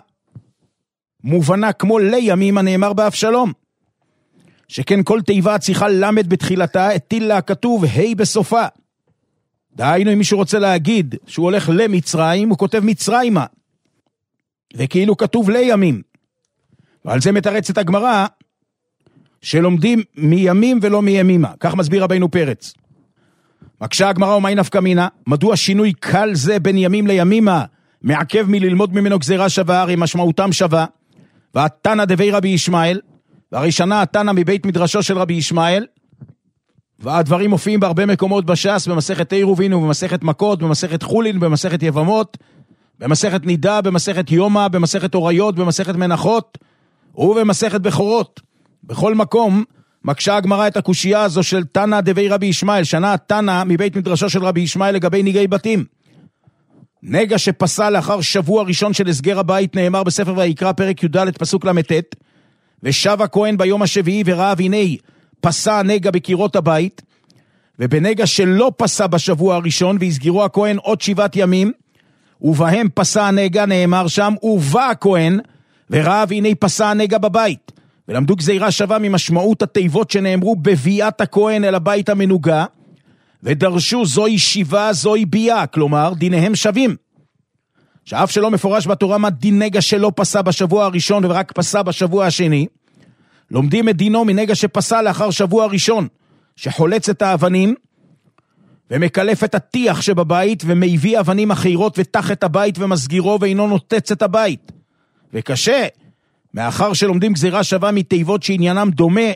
מובנה כמו לימים הנאמר באבשלום, שכן כל תיבה צריכה למד בתחילתה, הטיל לה כתוב ה' בסופה. דהיינו, אם מישהו רוצה להגיד שהוא הולך למצרים, הוא כותב מצרימה, וכאילו כתוב לימים. ועל זה מתרצת הגמרא שלומדים מימים ולא מימימה. כך מסביר רבינו פרץ. מקשה הגמרא, ומאי נפקא מינה, מדוע שינוי קל זה בין ימים לימימה מעכב מללמוד ממנו גזירה שווה, הרי משמעותם שווה. והתנא דבי רבי ישמעאל, והראשונה התנא מבית מדרשו של רבי ישמעאל, והדברים מופיעים בהרבה מקומות בש"ס, במסכת עירובין ובמסכת מכות, במסכת חולין, במסכת יבמות, במסכת נידה, במסכת יומא, במסכת אוריות, במסכת מנחות ובמסכת בכורות. בכל מקום מקשה הגמרא את הקושייה הזו של תנא דבי רבי ישמעאל, שנה התנא מבית מדרשו של רבי ישמעאל לגבי ניגי בתים. נגע שפסה לאחר שבוע ראשון של הסגר הבית, נאמר בספר ויקרא פרק י"ד פסוק ל"ט, ושב הכהן ביום השביעי וראה והנה פסה נגע בקירות הבית, ובנגע שלא פסה בשבוע הראשון והסגרו הכהן עוד 7 ימים, ובהם פסה הנגע, נאמר שם, ובא הכהן וראה והנה פסה הנגע בבית. ולמדו גזירה שווה ממשמעות התיבות שנאמרו בביאת הכהן אל הבית המנוגה, ודרשו זוהי שיבה זוהי ביאה, כלומר דיניהם שווים. שאף שלא מפורש בתורה מה דין נגע שלא פסה בשבוע הראשון ורק פסה בשבוע השני, לומדים את דינו מנגע שפסה לאחר שבוע ראשון, שחולץ את האבנים ומקלף את הטיח שבבית ומביא אבנים אחרות ותח את הבית ומסגירו ואינו נוטץ את הבית. וקשה, מאחר שלומדים גזירה שווה מתיבות שעניינם דומה,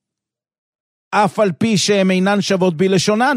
אף על פי שהם אינן שוות בלשונן.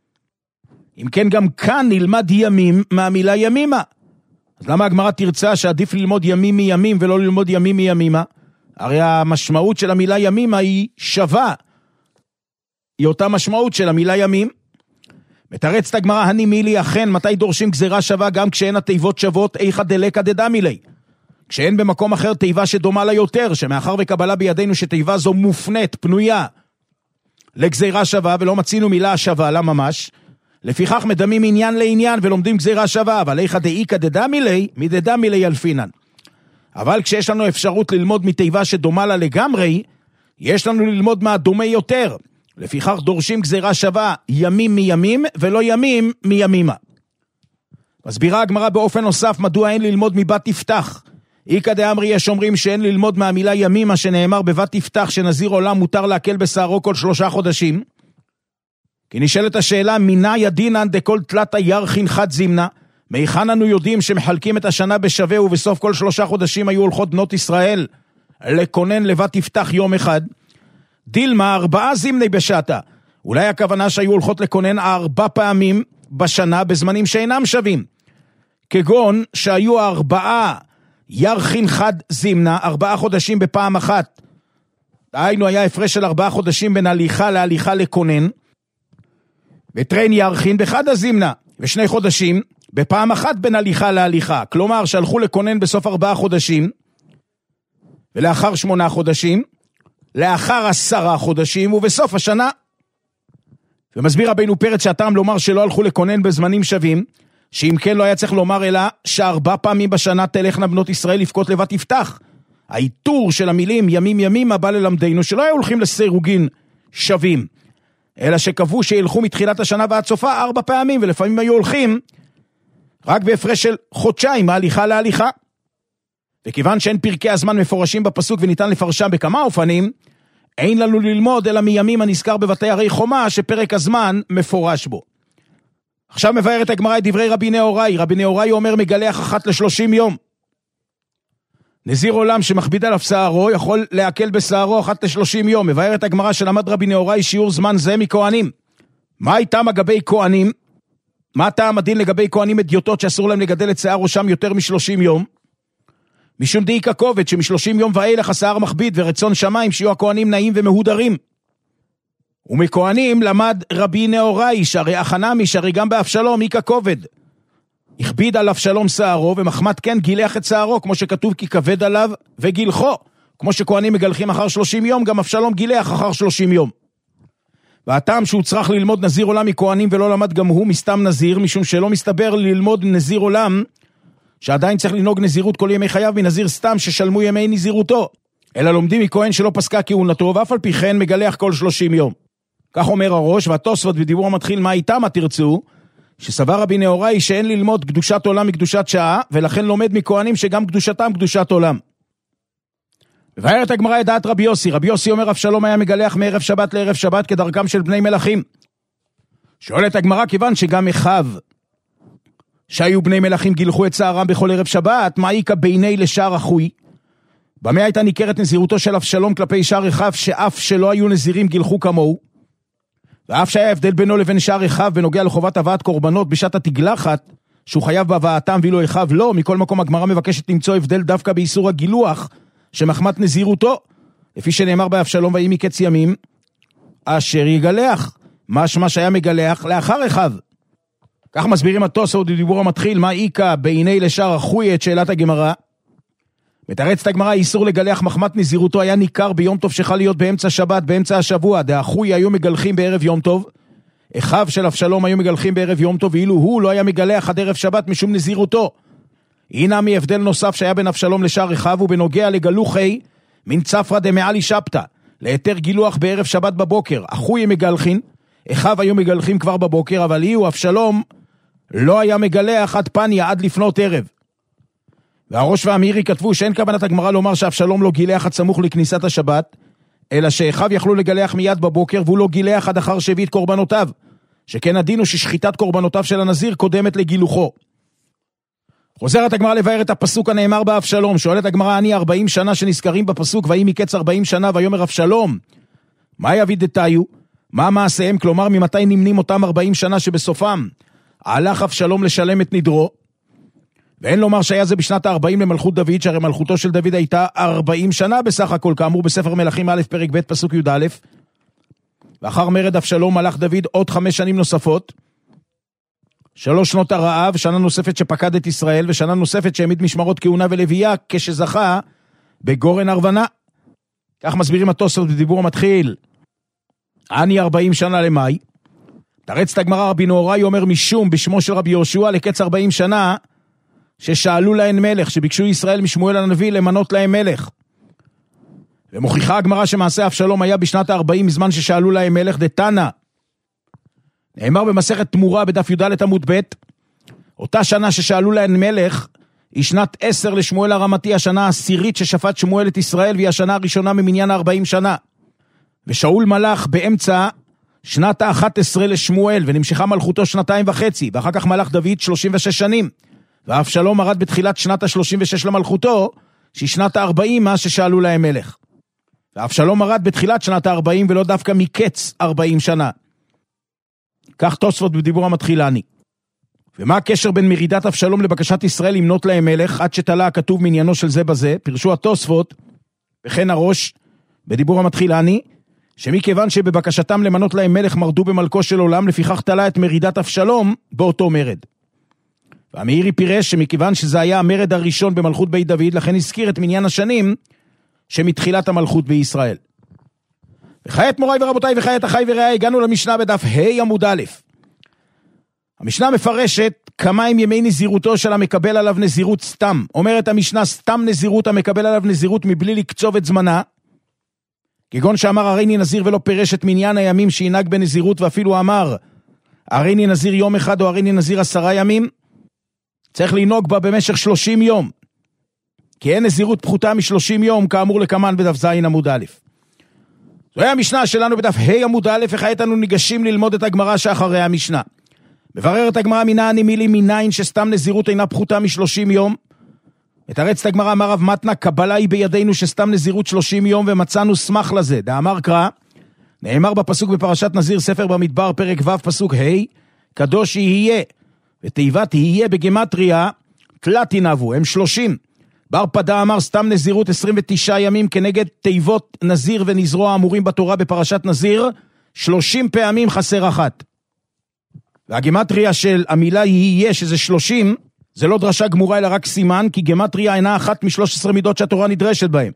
אם כן גם כאן נלמד ימים מהמילה ימימה. אז למה הגמרא תרצה שעדיף ללמוד ימים מימים ולא ללמוד ימים מימימה? הרי המשמעות של המילה ימימה היא שווה. היא אותה משמעות של המילה ימים. מתרצת הגמרא הנימילי, אכן מתי דורשים גזירה שווה גם כשאין התיבות שוות, איכא דלקא דדמילי. כשאין במקום אחר תיבה שדומה לה יותר, שמאחר וקבלה בידינו שתיבה זו מופנית, פנויה, לגזירה שווה, ולא מצינו מילה שווה לה ממש, לפיכך מדמים עניין לעניין ולומדים גזירה שווה, אבל איכא דאיכא דדמילי, מדדמילי אלפינן. אבל כשיש לנו אפשרות ללמוד מתיבה שדומה לה לגמרי, יש לנו ללמוד מהדומה יותר. לפיכך דורשים גזירה שווה ימים מימים ולא ימים מימימה. מסבירה הגמרא באופן נוסף מדוע אין ללמוד מבת תפתח. איכא דאמרי יש אומרים שאין ללמוד מהמילה ימימה שנאמר בבת תפתח שנזיר עולם מותר להקל בשערו כל 3 חודשים. כי נשאלת השאלה מינה ידינן דכל תלת ירחין חד זימנה, מהיכן אנו יודעים שמחלקים את השנה בשווה ובסוף כל 3 חודשים היו הולכות בנות ישראל לקונן לבת תפתח יום אחד. דילמה 4 זימני בשעתה. אולי הכוונה שהיו הולכות לקונן 4 פעמים בשנה בזמנים שאינם שווים. כגון שהיו 4 ירחין חד זימנה, 4 חודשים בפעם אחת. היינו היה הפרש של 4 חודשים בין הליכה להליכה לקונן. וטרין ירחין בחד הזימנה, ו2 חודשים בפעם אחת בין הליכה להליכה. כלומר שהלכו לקונן בסוף 4 חודשים, ולאחר 8 חודשים, לאחר 10 חודשים, ובסוף השנה. ומסביר רבינו פרץ שהטעם לומר שלא הלכו לקונן בזמנים שווים, שאם כן לא היה צריך לומר אלא ש4 פעמים בשנה תלכנה בנות ישראל לפקות לבת תפתח. האיתור של המילים ימים ימים בא ללמדנו שלא היו הולכים לסירוגין שווים, אלא שקבעו שילכו מתחילת השנה ועד סופה 4 פעמים, ולפעמים היו הולכים רק בהפרש של חודשיים מהליכה להליכה. וכיוון שאין פרקי הזמן מפורשים בפסוק וניתן לפרשם בכמה אופנים, אין לנו ללמוד אלא מימים הנזכר בבתי הרי חומה שפרק הזמן מפורש בו. עכשיו מבארת הגמרא את דברי רבי נהוראי. רבי נהוראי אומר מגלח אחת ל30 יום. נזיר עולם שמכביד עליו שערו יכול להקל בשערו אחת ל30 יום. מבארת הגמרא שלמד רבי נהוראי שיעור זמן זה מכהנים. מה איתם לגבי כהנים? מה טעם הדין לגבי כהנים אדיוטות שאסור להם לגדל את שיער ראשם יותר מ30 יום? משום דאיכא כובד שמ30 יום ואילך השיער מכביד, ורצון שמיים שיהיו הכהנים נעים ומהודרים. ומכהנים למד רבי נהוראי שהרי החנמי שהרי גם באבשלום איכא כובד הכביד על אבשלום שערו, ומחמת כן גילח את שערו, כמו שכתוב כי כבד עליו וגילחו. כמו שכהנים מגלחים אחר 30 יום, גם אבשלום גילח אחר 30 יום. והטעם שהוא צריך ללמוד נזיר עולם מכהנים ולא למד גם הוא מסתם נזיר, משום שלא מסתבר ללמוד נזיר עולם שעדיין צריך לנהוג נזירות כל ימי חייו מנזיר סתם ששלמו ימי נזירותו, אלא לומדים מכהן שלא פסקה כהונתו, ואף על פי כן מגלח כל 30 יום. כך אומר הראש, והתוספות בדיבור המתחיל מה איתם תרצו, שסבר רבי נהוראי שאין ללמוד קדושת עולם מקדושת שעה, ולכן לומד מכהנים שגם קדושתם קדושת עולם. מבארת הגמרא את דעת רבי יוסי. רבי יוסי אומר אבשלום היה מגלח מערב שבת לערב שבת כדרכם של בני מלכים. שואלת הגמרא, כיוון שגם אחיו שהיו בני מלכים גילחו את שערם בכל ערב שבת, מה איכא ביני לשער אחוי? במה הייתה ניכרת נזירותו של אבשלום כלפי שער אחיו, שאף שלא היו נזירים גילחו כמוהו? ואף שהיה הבדל בינו לבין שער אחיו בנוגע לחובת הבאת קורבנות בשעת התגלחת, שהוא חייב בהבאתם ואילו אחיו לא, מכל מקום הגמרא מבקשת למצוא הבדל דווקא באיסור הגילוח, שמחמת נזירותו, לפי שנאמר באבשלום ויהי מקץ ימים, אשר יגלח, משמע שהיה מגלח לאחר אחיו. כך מסבירים התוספות בדיבור המתחיל, מה איכא בעיני לשער אחוי את שאלת הגמרא. מתרצת הגמרא, איסור לגלח מחמת נזירותו היה ניכר ביום טוב שחל להיות באמצע שבת, באמצע השבוע, דאחוי היו מגלחים בערב יום טוב, אחיו של אבשלום היו מגלחים בערב יום טוב, ואילו הוא לא היה מגלח עד ערב שבת משום נזירותו. הנה מהבדל נוסף שהיה בין אבשלום לשער אחיו, ובנוגע לגלוחי מן צפרא דמעלי שבתא, ליתר גילוח בערב שבת בבוקר. אחוי מגלחין, אחיו היו מגלחים כבר בבוקר, אבל הוא אבשלום לא היה מגלח עד פניה עד לפנות ערב. והראש והמאירי כתבו שאין כוונת הגמרא לומר שאבשלום לא גילח עד סמוך לכניסת השבת, אלא שאחיו יכלו לגלח מיד בבוקר, והוא לא גילח עד אחר שהביא את קורבנותיו, שכן הדין הוא ששחיטת קורבנותיו של הנזיר קודמת לגילוחו. חוזרת הגמרא לבאר את הפסוק הנאמר באבשלום, שואלת הגמרא, אני 40 שנה שנזכרים בפסוק, ויהי מקץ 40 שנה, ויאמר אבשלום, מה יביא דתיו? מה מעשיהם? כלומר, ממתי נמנים אותם 40 שנה שבסופם הלך אבשלום לשלם את נדרו? ואין לומר שהיה זה בשנת ה-40 למלכות דוד, שהרי מלכותו של דוד הייתה 40 שנה בסך הכל, כאמור בספר מלכים א' פרק ב' פסוק י"א. ואחר מרד אבשלום מלך דוד עוד 5 שנים נוספות, 3 שנות הרעב, שנה נוספת שפקד את ישראל, ושנה נוספת שהעמיד משמרות כהונה ולוויה, כשזכה בגורן ארוונה. כך מסבירים התוספות בדיבור המתחיל, אני 40 שנה למאי. תרץ את הגמרא, רבי נהוראי אומר משום בשמו של רבי יהושע לקץ 40 שנה, ששאלו להן מלך, שביקשו ישראל משמואל הנביא למנות להם מלך. ומוכיחה הגמרא שמעשה אבשלום היה בשנת ה-40 מזמן ששאלו להם מלך, דתנא. נאמר במסכת תמורה בדף י"ד עמוד ב', אותה שנה ששאלו להן מלך, היא שנת 10 לשמואל הרמתי, השנה העשירית ששפט שמואל את ישראל, והיא השנה הראשונה ממניין 40 שנה. ושאול מלך באמצע שנת ה-11 לשמואל, ונמשכה מלכותו 2.5, ואחר כך מלך דוד 36 שנים. ואבשלום מרד בתחילת שנת ה-36 למלכותו, שהיא שנת ה-40 מה ששאלו להם מלך. ואבשלום מרד בתחילת שנת ה-40 ולא דווקא מקץ 40 שנה. כך תוספות בדיבור המתחילני. ומה הקשר בין מרידת אבשלום לבקשת ישראל למנות להם מלך, עד שתלה הכתוב מעניינו של זה בזה, פירשו התוספות, וכן הראש, בדיבור המתחילני, שמכיוון שבבקשתם למנות להם מלך מרדו במלכו של עולם, לפיכך תלה את מרידת אבשלום באותו מרד. והמאירי פירש שמכיוון שזה היה המרד הראשון במלכות בית דוד, לכן הזכיר את מניין השנים שמתחילת המלכות בישראל. וכעת מוריי ורבותיי וכעת אחי ורעי, הגענו למשנה בדף ה' עמוד א'. המשנה מפרשת כמה הם ימי נזירותו של המקבל עליו נזירות סתם. אומרת המשנה, סתם נזירות המקבל עליו נזירות מבלי לקצוב את זמנה, כגון שאמר הריני נזיר ולא פירש את מניין הימים שינהג בנזירות, ואפילו אמר הריני נזיר יום אחד או הריני נזיר 10 ימים, צריך לנהוג בה במשך 30 יום, כי אין נזירות פחותה מ-30 יום, כאמור לקמן בדף ז' עמוד א'. זוהי המשנה שלנו בדף ה' עמוד א', וכעת אנו ניגשים ללמוד את הגמרא שאחרי המשנה. מבררת הגמרא מנעני מילי מניין שסתם נזירות אינה פחותה מ-30 יום. מתרצת הגמרא, אמר רב מתנה, קבלה היא בידינו שסתם נזירות 30 יום ומצאנו סמך לזה. דאמר קרא, נאמר בפסוק בפרשת נזיר ספר במדבר פרק ו' פסוק ה', קדוש יהיה, ותיבת יהיה בגמטריה תלתי נבו, הם 30. בר פדה אמר סתם נזירות 29 ימים כנגד תיבות נזיר ונזרו האמורים בתורה בפרשת נזיר, 30 פעמים חסר אחת. והגמטריה של המילה יהיה שזה 30, זה לא דרשה גמורה אלא רק סימן, כי גמטריה אינה אחת מ-13 מידות שהתורה נדרשת בהן.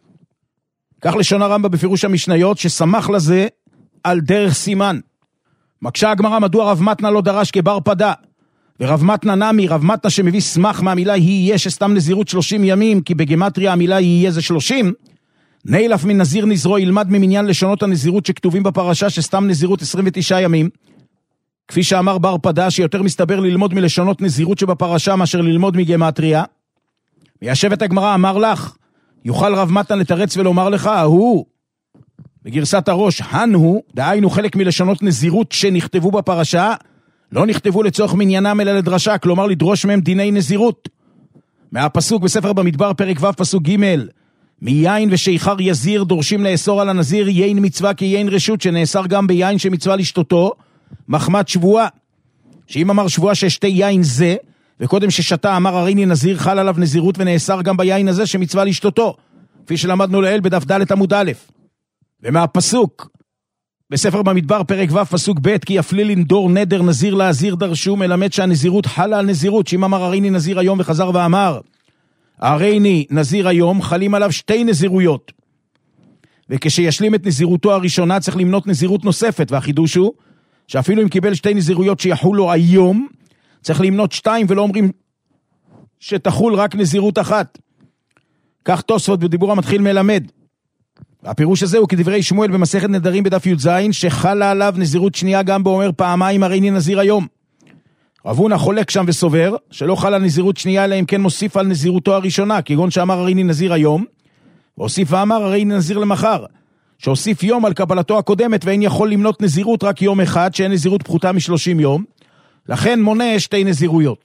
כך לשון הרמב"ם בפירוש המשניות, ששמח לזה על דרך סימן. מקשה הגמרא מדוע רב מתנה לא דרש כבר פדה, ורב מתנה נמי, רב מתנה שמביא סמך מהמילה יהיה שסתם נזירות 30 ימים, כי בגמטריה המילה יהיה זה 30, נילף מן נזיר נזרו ילמד ממניין לשונות הנזירות שכתובים בפרשה שסתם נזירות 29 ימים, כפי שאמר בר פדה, שיותר מסתבר ללמוד מלשונות נזירות שבפרשה מאשר ללמוד מגמטריה. מיישבת הגמרא, אמר לך, יוכל רב מתנה לתרץ ולומר לך, הוא, בגרסת הראש, הוא, דהיינו חלק מלשונות נזירות שנכתבו בפרשה, לא נכתבו לצורך מניינם אלא לדרשה, כלומר לדרוש מהם דיני נזירות. מהפסוק בספר במדבר פרק ו' פסוק ג', מיין ושיכר יזיר דורשים לאסור על הנזיר יין מצווה כיין רשות, שנאסר גם ביין שמצווה לשתותו, מחמת שבועה, שאם אמר שבועה ששתי יין זה, וקודם ששתה אמר הריני נזיר, חל עליו נזירות ונאסר גם ביין הזה שמצווה לשתותו, כפי שלמדנו לעיל בדף ד' עמוד א'. ומהפסוק בספר במדבר פרק ו' פסוק ב', כי יפליל לנדור נדר נזיר להזיר דרשו, מלמד שהנזירות חלה על נזירות, שאם אמר הריני נזיר היום וחזר ואמר הריני נזיר היום, חלים עליו 2 נזירויות, וכשישלים את נזירותו הראשונה צריך למנות נזירות נוספת, והחידוש הוא שאפילו אם קיבל 2 נזירויות שיחולו היום, צריך למנות 2 ולא אומרים שתחול רק נזירות אחת. כך תוספות בדיבור המתחיל מלמד. והפירוש הזה הוא כדברי שמואל במסכת נדרים בדף י"ז, שחלה עליו נזירות שנייה גם בו אומר פעמיים הריני נזיר היום. רב הונא חולק שם וסובר, שלא חלה נזירות שנייה, אלא אם כן מוסיף על נזירותו הראשונה, כגון שאמר הריני נזיר היום, והוסיף ואמר הריני נזיר למחר, שהוסיף יום על קבלתו הקודמת, ואין יכול למנות נזירות רק יום אחד, שאין נזירות פחותה מ30 יום, לכן מונה שתי נזירויות.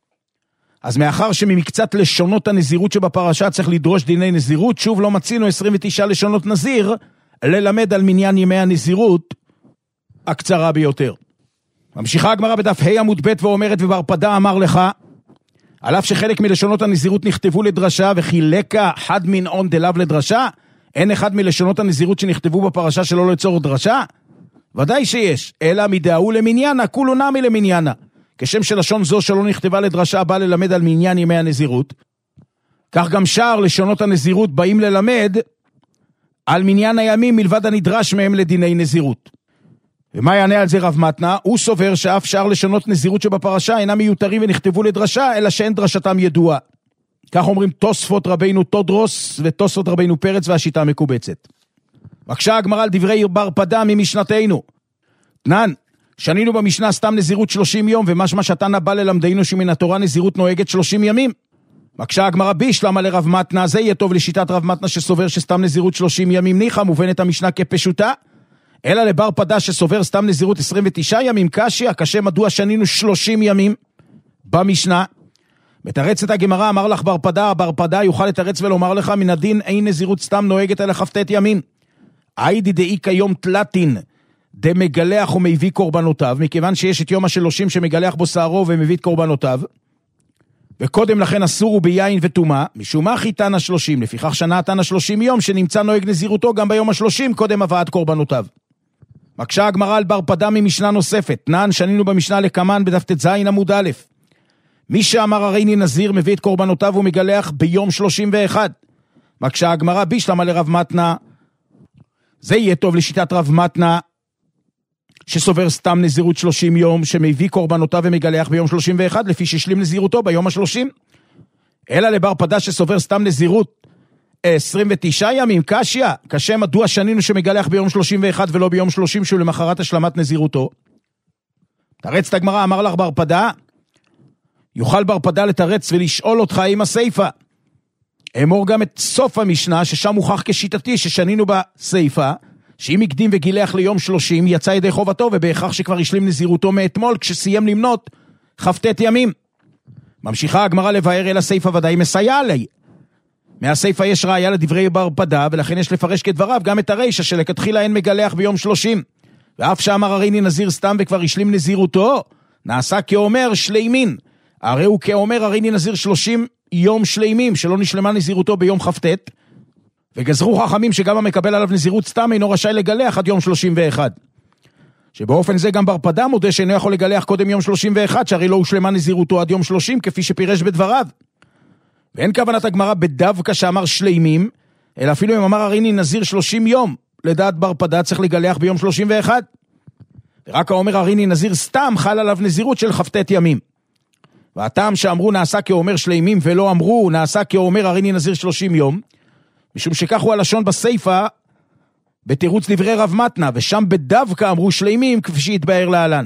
אז מאחר שממקצת לשונות הנזירות שבפרשה צריך לדרוש דיני נזירות, שוב לא מצינו 29 לשונות נזיר, ללמד על מניין ימי הנזירות הקצרה ביותר. ממשיכה הגמרא בדף ה' עמוד ב' ואומרת, וברפדה אמר לך, על אף שחלק מלשונות הנזירות נכתבו לדרשה, וכי לקה חד מנעון דלאו לדרשה, אין אחד מלשונות הנזירות שנכתבו בפרשה שלא לצורך דרשה? ודאי שיש, אלא מדאו למניינה, כולו נמי למניינה. כשם שלשון זו שלא נכתבה לדרשה בא ללמד על מניין ימי הנזירות, כך גם שאר לשונות הנזירות באים ללמד על מניין הימים מלבד הנדרש מהם לדיני נזירות. ומה יענה על זה רב מתנה? הוא סובר שאף שאר לשונות נזירות שבפרשה אינם מיותרים ונכתבו לדרשה, אלא שאין דרשתם ידועה. כך אומרים תוספות רבינו תודרוס ותוספות רבינו פרץ והשיטה מקובצת. בקשה הגמרא על דברי ברפדה ממשנתנו. תנן, שנינו במשנה סתם נזירות 30 יום, ומשמע שתנא בא ללמדנו שמן התורה נזירות נוהגת 30 ימים. בקשה הגמרא בישלמה לרב מתנה, זה יהיה טוב לשיטת רב מתנה שסובר שסתם נזירות 30 ימים ניחא, מובנת המשנה כפשוטה, אלא לברפדה שסובר סתם נזירות 29 ימים קשיא, קשה מדוע שנינו 30 ימים במשנה. מתרצת הגמרא, אמר לך ברפדה יוכל לתרץ ולומר לך, מן הדין אין נזירות סתם נוהגת אלא כ"ט ימים. היידי דאי כיום תלתין דמגלח ומביא קורבנותיו, מכיוון שיש את יום השלושים שמגלח בו שערו ומביא את קורבנותיו, וקודם לכן אסור הוא ביין וטומאה, משום מה חיתן ה30, לפיכך שנה תן ה30 יום שנמצא נוהג נזירותו גם ביום ה30 קודם הבאת קורבנותיו. מקשה הגמרא על ברפדה ממשנה נוספת, תנן שנינו במשנה לקמן בדף ט"ז עמוד א', מי שאמר הריני נזיר מביא את קורבנותיו ומגלח ביום 31. מקשה הגמרא בישלמה לרב מתנה, זה יהיה טוב לשיטת רב מתנה שסובר סתם נזירות 30 יום שמביא קורבנותיו ומגלח ביום 31 לפי שהשלים נזירותו ביום ה30. אלא לברפדה שסובר סתם נזירות 29 ימים קשיא, קשה מדוע שנינו שמגלח ביום 31 ולא ביום 30 שהוא למחרת השלמת נזירותו. תרץ את הגמרא, אמר לך ברפדה, יוכל ברפדה לתרץ ולשאול אותך עם הסייפה. אמור גם את סוף המשנה ששם מוכח כשיטתי ששנינו בסייפה, שאם הקדים וגילח ליום 30 יצא ידי חובתו, ובהכרח שכבר השלים נזירותו מאתמול כשסיים למנות כ"ט ימים. ממשיכה הגמרא לבאר אל הסייפה ודאי מסייע לי. מהסייפה יש ראיה לדברי ברפדה, ולכן יש לפרש כדבריו גם את הרישה שלכתחילה אין מגלח ביום 30, ואף שאמר הריני נזיר סתם וכבר השלים נזירותו, נעשה כאומר שלימין. הרי הוא כאומר הריני נזיר 30 יום שלימים שלא נשלמה נזירותו ביום כ"ט, וגזרו חכמים שגם המקבל עליו נזירות סתם אינו רשאי לגלח עד יום 31. שבאופן זה גם ברפדה מודה שאינו יכול לגלח קודם יום 31, שהרי לא הושלמה נזירותו עד יום 30 כפי שפירש בדבריו. ואין כוונת הגמרא בדווקא שאמר שלימים, אלא אפילו אם אמר הריני נזיר 30 יום, לדעת ברפדה צריך לגלח ביום 31. ורק האומר הריני נזיר סתם חל עליו נזירות של כ"ט ימים. והטעם שאמרו נעשה כאומר שלימים ולא אמרו נעשה כאומר הריני נזיר 30 יום, משום שכך הוא הלשון בסייפה בתירוץ דברי רב מתנה, ושם בדווקא אמרו שלימים כפי שהתבאר להלן.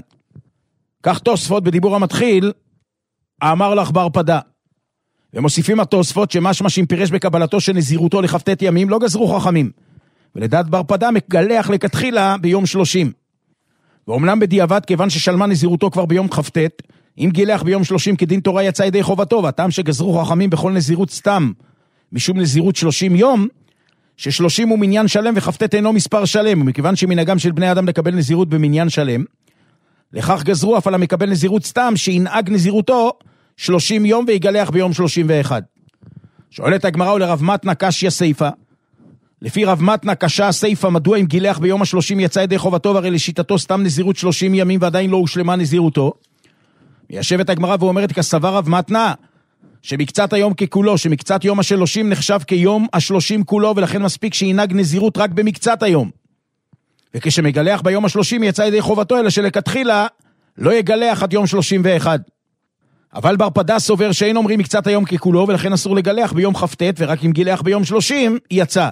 כך תוספות בדיבור המתחיל, אמר לך ברפדה. ומוסיפים התוספות שמשמע שאם פירש בקבלתו של נזירותו לכ"ט ימים לא גזרו חכמים, ולדעת ברפדה מגלח לכתחילה ביום 30. ואומנם בדיעבד כיוון ששלמה נזירותו כבר ביום כ"ט, אם גילח ביום 30 כדין תורה יצא ידי חובתו, והטעם שגזרו חכמים בכל נזירות סתם משום נזירות 30 יום, ש30 הוא מניין שלם וכ"ט אינו מספר שלם, ומכיוון שמנהגם של בני אדם לקבל נזירות במניין שלם, לכך גזרו אף על המקבל נזירות סתם שינהג נזירותו 30 יום ויגלח ביום 31. שואלת הגמרא ולרב מתנה קשיא סייפה, לפי רב מתנה קשה סייפה מדוע אם גילח ביום ה30 יצא ידי חובתו, והרי לשיטתו סתם נזירות 30 ימים ועדיין לא הושלמה נזירותו. מיישבת הגמרא ואומרת כסבר רב מתנה שמקצת היום ככולו, שמקצת יום ה30 נחשב כיום ה30 כולו, ולכן מספיק שינהג נזירות רק במקצת היום. וכשמגלח ביום ה30 יצא ידי חובתו, אלא שלכתחילה לא יגלח עד יום 31. אבל ברפדה סובר שאין אומרים מקצת היום ככולו, ולכן אסור לגלח ביום כ"ט, ורק אם גילח ביום 30 יצא.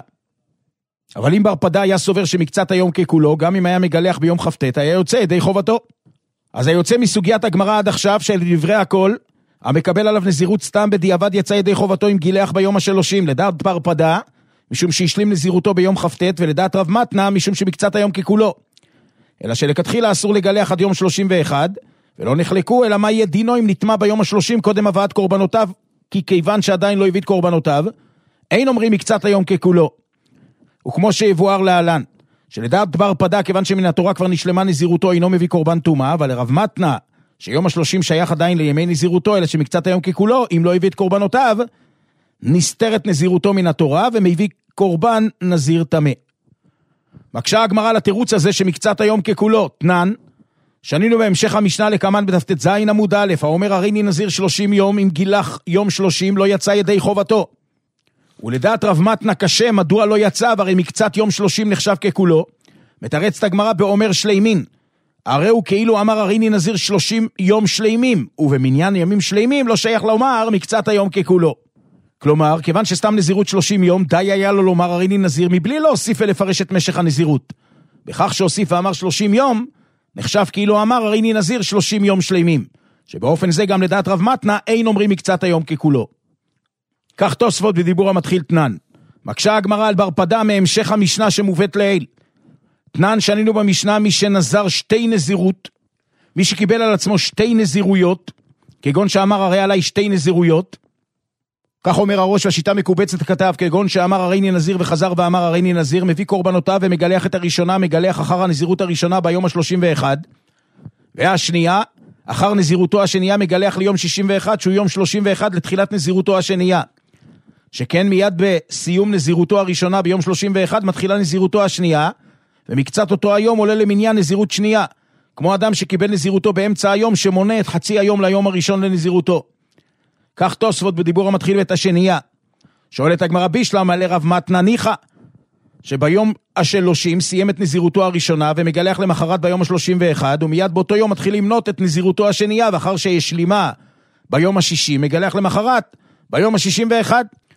אבל אם ברפדה היה סובר שמקצת היום ככולו, גם אם היה מגלח ביום כ"ט היה יוצא ידי חובתו. אז היוצא מסוגיית הגמרא עד עכשיו, של דברי הכל, המקבל עליו נזירות סתם בדיעבד יצא ידי חובתו עם גילח ביום ה-30, לדעת פרפדה, משום שהשלים נזירותו ביום כ"ט, ולדעת רב מתנה, משום שמקצת היום ככולו. אלא שלכתחילה אסור לגלח עד יום 31, ולא נחלקו, אלא מה יהיה דינו אם נטמע ביום ה-30 קודם הבאת קורבנותיו, כי כיוון שעדיין לא הביא קורבנותיו, אין אומרים מקצת היום ככולו. וכמו שיבואר להלן, שלדעת פרפדה, כיוון שמן התורה כבר נשלמה נזירותו, אינו מביא קורבן טומאה, אבל לרב מתנה, שיום ה-30 שייך עדיין לימי נזירותו, אלא שמקצת היום ככולו, אם לא הביא את קורבנותיו, נסתרת נזירותו מן התורה, ומביא קורבן נזיר טמא. מקשה הגמרא לתירוץ הזה שמקצת היום ככולו, תנן, שנינו בהמשך המשנה לקמן בדף ט"ז עמוד א', האומר הריני נזיר 30 יום, אם גילח יום 30 לא יצא ידי חובתו. ולדעת רב מתנה קשה, מדוע לא יצא, והרי מקצת יום 30 נחשב ככולו, מתרצת הגמרא באומר שלימין, הרי הוא כאילו אמר הריני נזיר 30 יום שלימים, ובמניין ימים שלימים לא שייך לומר מקצת היום ככולו. כלומר, כיוון שסתם נזירות 30 יום, די היה לו לומר הריני נזיר, מבלי להוסיף ולפרש את משך הנזירות. בכך שהוסיף ואמר 30 יום, נחשב כאילו אמר הריני נזיר 30 יום שלימים, שבאופן זה גם לדעת רב מתנה אין אומרים מקצת היום ככולו. כך תוספות בדיבור המתחיל תנן. מקשה הגמרא על ברפדה מהמשך המשנה שמובאת לעיל. תנן שנינו במשנה מי שנזר שתי נזירות, מי שקיבל על עצמו שתי נזירויות, כגון שאמר הרי עליי שתי נזירויות, כך אומר הראש והשיטה מקובצת כתב, כגון שאמר הריני נזיר וחזר ואמר הריני נזיר, מביא קורבנותיו ומגלח את הראשונה, מגלח אחר הנזירות הראשונה ביום ה-31, והשנייה, אחר נזירותו השנייה מגלח ליום 61, שהוא יום 31 לתחילת נזירותו השנייה. שכן מיד בסיום נזירותו הראשונה ביום 31 מתחילה נזירותו השנייה, ומקצת אותו היום עולה למניין נזירות שנייה, כמו אדם שקיבל נזירותו באמצע היום שמונה את חצי היום ליום הראשון לנזירותו. כך תוספות בדיבור המתחיל את השנייה. שואלת הגמרא בישלמה לרב מתנה ניחא, שביום ה-30 סיים את נזירותו הראשונה ומגלח למחרת ביום ה-31, ומיד באותו יום מתחיל למנות את נזירותו השנייה, ואחר שישלימה ביום ה-60 מגלח למחרת ביום ה-61.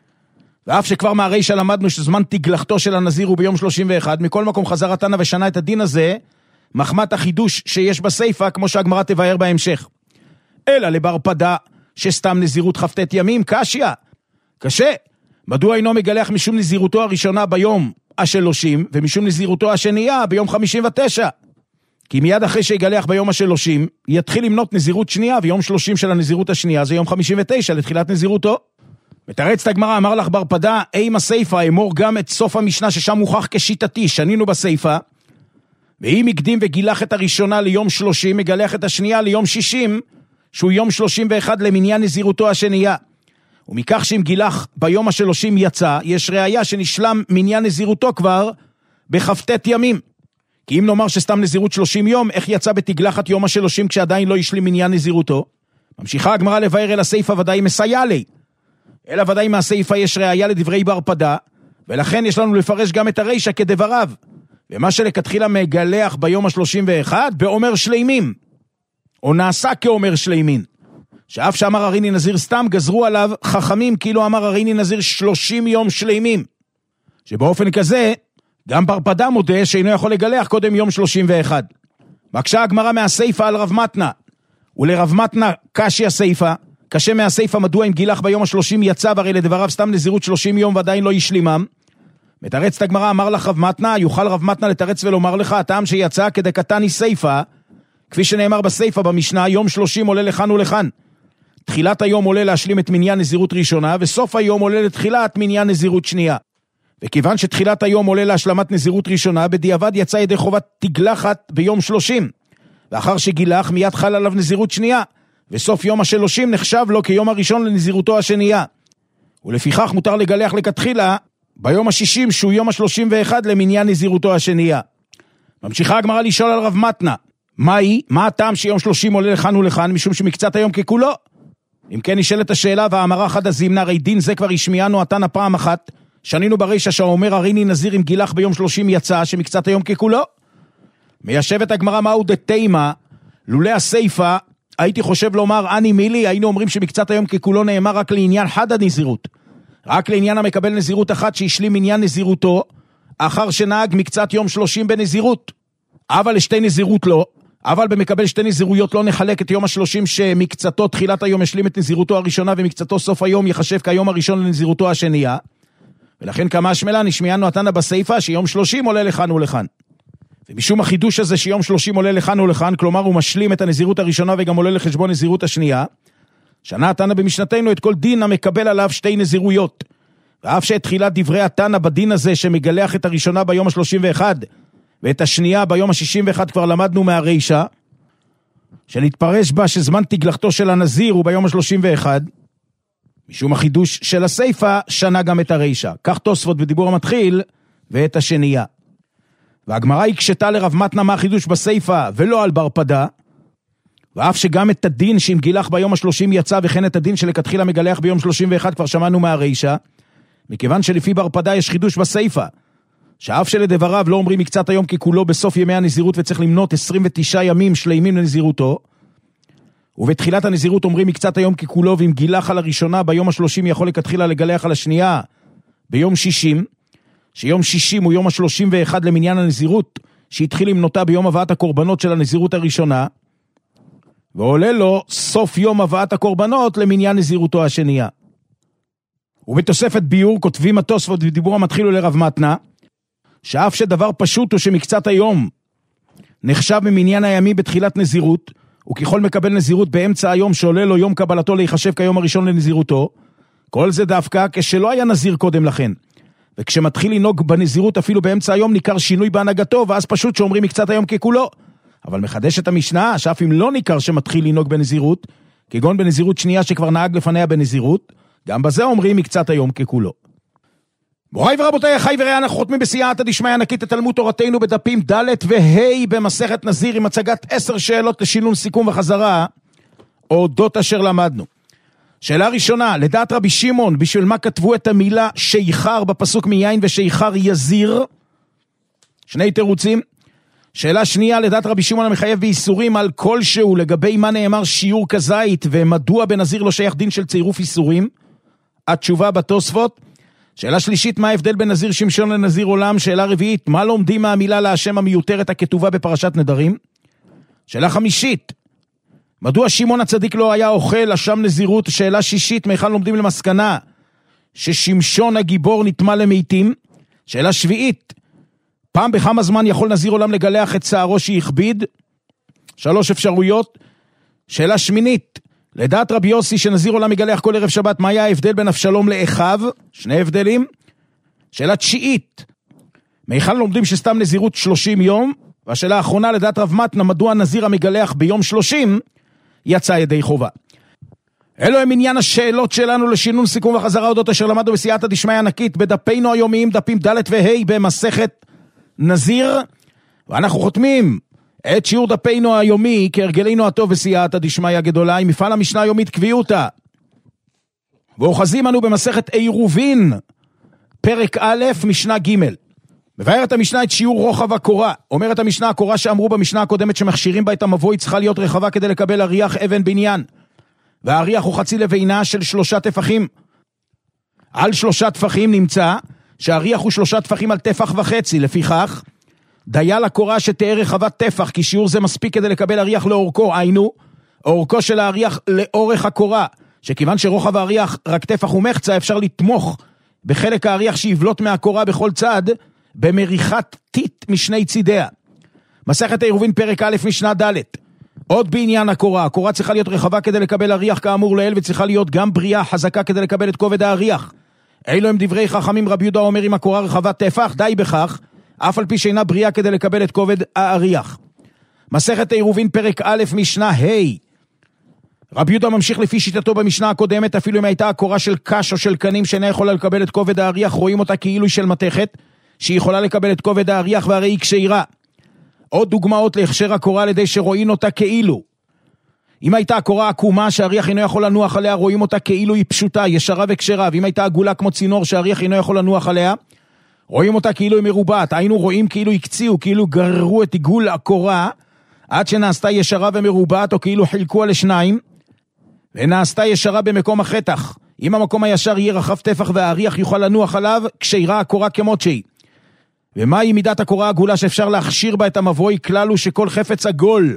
ואף שכבר מהרישא למדנו שזמן תגלחתו של הנזיר הוא ביום 31, מכל מקום חזר התנא ושנה את הדין הזה, מחמת החידוש שיש בסייפה, כמו שהגמרא תבאר בהמשך. אלא לברפדה שסתם נזירות כ"ט ימים, קשיא. קשה. מדוע אינו מגלח משום נזירותו הראשונה ביום ה-30, ומשום נזירותו השנייה ביום 59? כי מיד אחרי שיגלח ביום ה-30, יתחיל למנות נזירות שנייה, ויום 30 של הנזירות השנייה זה יום 59 לתחילת נזירותו. מתרצת הגמרא, אמר לך ברפדה, עם הסייפה, אמור גם את סוף המשנה ששם מוכח כשיטתי, שנינו בסייפה, ואם הקדים וגילח את הראשונה ליום 30, מגלח את השנייה ליום 60, שהוא יום 31 למניין נזירותו השנייה. ומכך שאם גילח ביום ה-30 יצא, יש ראיה שנשלם מניין נזירותו כבר בכ"ט ימים. כי אם נאמר שסתם נזירות 30 יום, איך יצא בתגלחת יום ה-30 כשעדיין לא ישלים מניין נזירותו? ממשיכה הגמרא לבאר אל הסייפה ודאי מסייע לי. אלא ודאי מהסייפה יש ראיה לדברי ברפדה, ולכן יש לנו לפרש גם את הרישא כדבריו. ומה שלכתחילה מגלח ביום ה-31 באומר שלימים, או נעשה כאומר שלימין. שאף שאמר הריני נזיר סתם, גזרו עליו חכמים כאילו אמר הריני נזיר 30 יום שלימים. שבאופן כזה, גם ברפדה מודה שאינו יכול לגלח קודם יום 31. מקשה הגמרא מהסייפה על רב מתנה, ולרב מתנה קשי הסייפה, קשה מהסייפה מדוע אם גילח ביום ה-30 יצא, והרי לדבריו סתם נזירות 30 יום ועדיין לא ישלימם. מתרצת הגמרא, אמר לך רב מתנה, יוכל רב מתנה לתרץ ולומר לך, הטעם שיצא כדקתני סייפה, כפי שנאמר בסייפה במשנה, יום 30 עולה לכאן ולכאן. תחילת היום עולה להשלים את מניין נזירות ראשונה, וסוף היום עולה לתחילת מניין נזירות שנייה. וכיוון שתחילת היום עולה להשלמת נזירות ראשונה, בדיעבד יצא ידי חובת תגלחת ביום 30. ואחר שגילח מיד חל עליו נזירות שנייה, וסוף יום ה-30 נחשב לו כיום הראשון לנזירותו השנייה. ולפיכך מותר לגלח לכתחילה ביום ה-60 שהוא יום ה-31 למניין נזירותו השנייה. ממשיכה הגמרא לשאול על רב מתנה, מה הטעם שיום 30 עולה לכאן ולכאן, משום שמקצת היום ככולו? אם כן נשאלת השאלה, והאמרה חד הזימנה, הרי דין זה כבר השמיענו התנא פעם אחת, שנינו ברישא שאומר הריני נזיר אם גילח ביום 30 יצא, שמקצת היום ככולו. מיישבת הגמרא מהו דתימה, לולא הסייפה, הייתי חושב לומר אני מילי, היינו אומרים שמקצת היום ככולו נאמר רק לעניין חד הנזירות, רק לעניין המקבל נזירות אחת שהשלים עניין נזירותו, אחר שנהג מקצת יום 30 בנזירות. אבל לשתי נזירות לא, אבל במקבל שתי נזירויות לא נחלק את יום ה-30 שמקצתו תחילת היום השלים את נזירותו הראשונה ומקצתו סוף היום יחשב כיום הראשון לנזירותו השנייה. ולכן כמה השמלה נשמיענו התנא בסייפה שיום 30 עולה לכאן ולכאן. ומשום החידוש הזה שיום 30 עולה לכאן ולכאן, כלומר הוא משלים את הנזירות הראשונה וגם עולה לחשבון נזירות השנייה, שנה התנא במשנתנו את כל דין המקבל עליו שתי נזירויות. ואף שאת תחילת דברי התנא בדין הזה שמגלח את הראשונה ביום ה-31 ואת השנייה ביום ה-61 כבר למדנו מהרישה, שנתפרש בה שזמן תגלחתו של הנזיר הוא ביום ה-31, משום החידוש של הסייפה שנה גם את הרישה. כך תוספות בדיבור המתחיל ואת השנייה. והגמרא הקשתה לרב מתנה מה החידוש בסייפה ולא על ברפדה, ואף שגם את הדין שאם גילח ביום ה-30 יצא וכן את הדין שלכתחילה מגלח ביום 31 כבר שמענו מהרישה, מכיוון שלפי ברפדה יש חידוש בסייפה, שאף שלדבריו לא אומרים מקצת היום ככולו בסוף ימי הנזירות וצריך למנות 29 ימים שלימים לנזירותו, ובתחילת הנזירות אומרים מקצת היום ככולו, ואם גילח על הראשונה ביום ה-30 יכול לכתחילה לגלח על השנייה ביום 60, שיום 60 הוא יום ה-31 למניין הנזירות, שהתחיל למנותה ביום הבאת הקורבנות של הנזירות הראשונה, ועולה לו סוף יום הבאת הקורבנות למניין נזירותו השנייה. ובתוספת ביור כותבים התוספות ודיבור המתחילו לרב מתנה, שאף שדבר פשוט הוא שמקצת היום נחשב ממניין הימים בתחילת נזירות, וככל מקבל נזירות באמצע היום שעולה לו יום קבלתו להיחשב כיום הראשון לנזירותו, כל זה דווקא כשלא היה נזיר קודם לכן. וכשמתחיל לנהוג בנזירות אפילו באמצע היום ניכר שינוי בהנהגתו, ואז פשוט שאומרים מקצת היום ככולו. אבל מחדש את המשנה, שאף אם לא ניכר שמתחיל לנהוג בנזירות, כגון בנזירות שנייה שכבר נהג לפניה בנזירות, גם בזה אומרים מקצת היום ככולו. מוריי ורבותיי, אחי ורעי, אנחנו חותמים בסייעתא דשמיא ענקית את תלמוד תורתנו בדפים ד' וה' במסכת נזיר עם הצגת 10 שאלות לשינון סיכום וחזרה, אודות אשר למדנו. שאלה ראשונה, לדעת רבי שמעון, בשביל מה כתבו את המילה שיכר בפסוק מיין ושיכר יזיר? שני תירוצים. שאלה שנייה, לדעת רבי שמעון המחייב באיסורים על כלשהו, לגבי מה נאמר שיעור כזית, ומדוע בנזיר לא שייך דין של צירוף איסורים? התשובה בתוספות. שאלה שלישית, מה ההבדל בין נזיר שמשון לנזיר עולם? שאלה רביעית, מה לומדים מהמילה להשם המיותרת הכתובה בפרשת נדרים? שאלה חמישית, מדוע שמעון הצדיק לא היה אוכל אשם נזירות? שאלה שישית, מהיכן לומדים למסקנה ששמשון הגיבור נטמא למתים? שאלה שביעית, פעם בכמה זמן יכול נזיר עולם לגלח את שערו שהכביד? 3 אפשרויות. שאלה שמינית, לדעת רבי יוסי שנזיר עולם יגלח כל ערב שבת, מה היה ההבדל בין אבשלום לאחיו? 2 הבדלים. שאלה תשיעית, מהיכן לומדים שסתם נזירות 30 יום? והשאלה האחרונה, לדעת רב מתנה, מדוע נזיר המגלח ביום 30 יצא ידי חובה? אלו הם עניין השאלות שלנו לשינון סיכום וחזרה אודות אשר למדנו בסייעתא דשמיא ענקית בדפינו היומיים, דפים ד' וה' במסכת נזיר, ואנחנו חותמים את שיעור דפינו היומי כהרגלינו הטוב בסייעתא דשמיא גדולה עם מפעל המשנה היומית קביעותא, ואוחזים אנו במסכת עירובין פרק א' משנה ג'. מבארת המשנה את שיעור רוחב הקורה. אומרת המשנה, הקורה שאמרו במשנה הקודמת שמכשירים בה את המבוי צריכה להיות רחבה כדי לקבל אריח אבן בניין, והאריח הוא חצי לבינה של 3 טפחים. על 3 טפחים נמצא שהאריח הוא 3 טפחים על טפח וחצי, לפיכך דייל הקורה שתהיה רחבת טפח, כי שיעור זה מספיק כדי לקבל אריח לאורכו, היינו אורכו של האריח לאורך הקורה, שכיוון שרוחב האריח רק טפח ומחצה, אפשר לתמוך בחלק האריח שיבלוט מהקורה בכל צד במריחת טיט משני צידיה. מסכת עירובין פרק א' משנה ד'. עוד בעניין הקורה, הקורה צריכה להיות רחבה כדי לקבל אריח כאמור לעיל, וצריכה להיות גם בריאה חזקה כדי לקבל את כובד האריח. אלו הם דברי חכמים. רבי יהודה אומר, אם הקורה רחבת טפח די בכך, אף על פי שאינה בריאה כדי לקבל את כובד האריח. מסכת עירובין פרק א' משנה ה'. רבי יהודה ממשיך לפי שיטתו במשנה הקודמת, אפילו אם הייתה הקורה של קש או של קנים שאינה יכולה לקבל את כובד האריח, רואים אותה כאילו היא של מתכת שהיא יכולה לקבל את כובד האריח, והרי היא כשרה. עוד דוגמאות להכשר הקורה על ידי שרואים אותה כאילו. אם הייתה הקורה עקומה שהאריח אינו יכול לנוח עליה, רואים אותה כאילו היא פשוטה, ישרה וכשרה. ואם הייתה עגולה כמו צינור שהאריח אינו יכול לנוח עליה, רואים אותה כאילו היא מרובעת. היינו רואים כאילו הקציעו, כאילו גררו את עיגול הקורה עד שנעשתה ישרה ומרובעת, או כאילו חילקו על 2 ונעשתה ישרה במקום החתך. אם המקום הישר יהיה רחב טפח והאריח יוכל לנוח עליו, כשרה הקורה כמות שהיא. ומהי מידת הקורה העגולה שאפשר להכשיר בה את המבוי? כלל הוא שכל חפץ עגול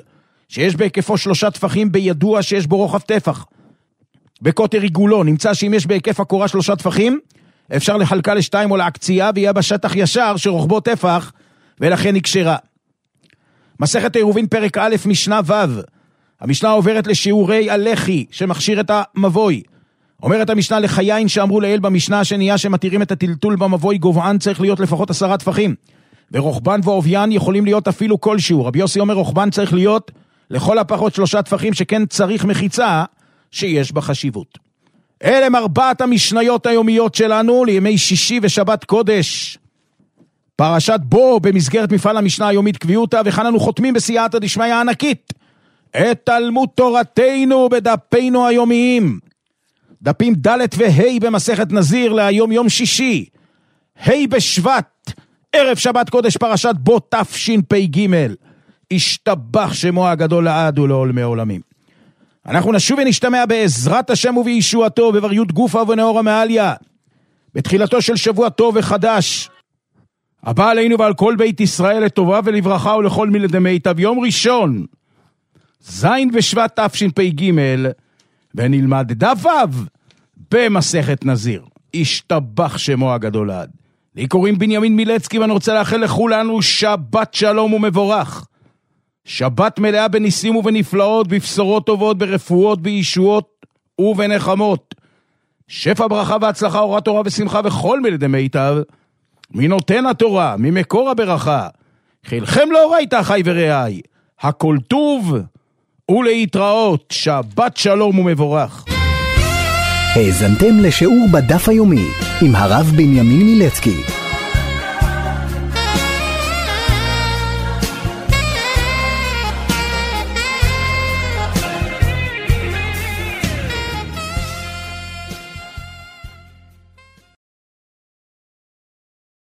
שיש בהיקפו 3 טפחים בידוע שיש בו רוחב טפח. בקוטר עיגולו נמצא שאם יש בהיקף הקורה 3 טפחים, אפשר לחלקה ל2 או להקצייה, ויהיה בשטח ישר שרוחבו טפח, ולכן נקשרה. מסכת עירובין פרק א' משנה ו', המשנה עוברת לשיעורי הלחי שמכשיר את המבוי. אומרת המשנה לחיין שאמרו לאל במשנה השנייה שמתירים את הטלטול במבוי, גובהן צריך להיות לפחות 10 טפחים, ורוחבן ועוביין יכולים להיות אפילו כלשהו. רבי יוסי אומר רוחבן צריך להיות לכל הפחות 3 טפחים, שכן צריך מחיצה שיש בה חשיבות. אלה הם 4 המשניות היומיות שלנו לימי שישי ושבת קודש. פרשת בו במסגרת מפעל המשנה היומית קביעותה, וכאן אנו חותמים בסייעתא דשמיא הענקית את תלמוד תורתנו בדפינו היומיים. דפים ד' וה' במסכת נזיר להיום יום שישי, ה' בשבט, ערב שבת קודש, פרשת בו תשפ"ג. השתבח שמו הגדול לעד ולעולמי עולמים. אנחנו נשוב ונשתמע בעזרת השם ובישועתו בבריות גופה ונאורה מעליה, בתחילתו של שבוע טוב וחדש, הבא עלינו ועל כל בית ישראל לטובה ולברכה ולכל מילדי מיטב. יום ראשון, ז' בשבט תשפ"ג, ונלמד דף ו' במסכת נזיר. השתבח שמו הגדול לעד. לי קוראים בנימין מילצקי, ואני רוצה לאחל לכולנו שבת שלום ומבורך. שבת מלאה בניסים ובנפלאות, בבשורות טובות, ברפואות, בישועות ובנחמות. שפע ברכה והצלחה, אורת תורה ושמחה וכל מילדי מיטב, מנותן התורה, ממקור הברכה. חילכם לאורייתא אחי ורעי, הכל טוב ולהתראות. שבת שלום ומבורך. האזנתם לשיעור בדף היומי עם הרב בנימין מילצקי.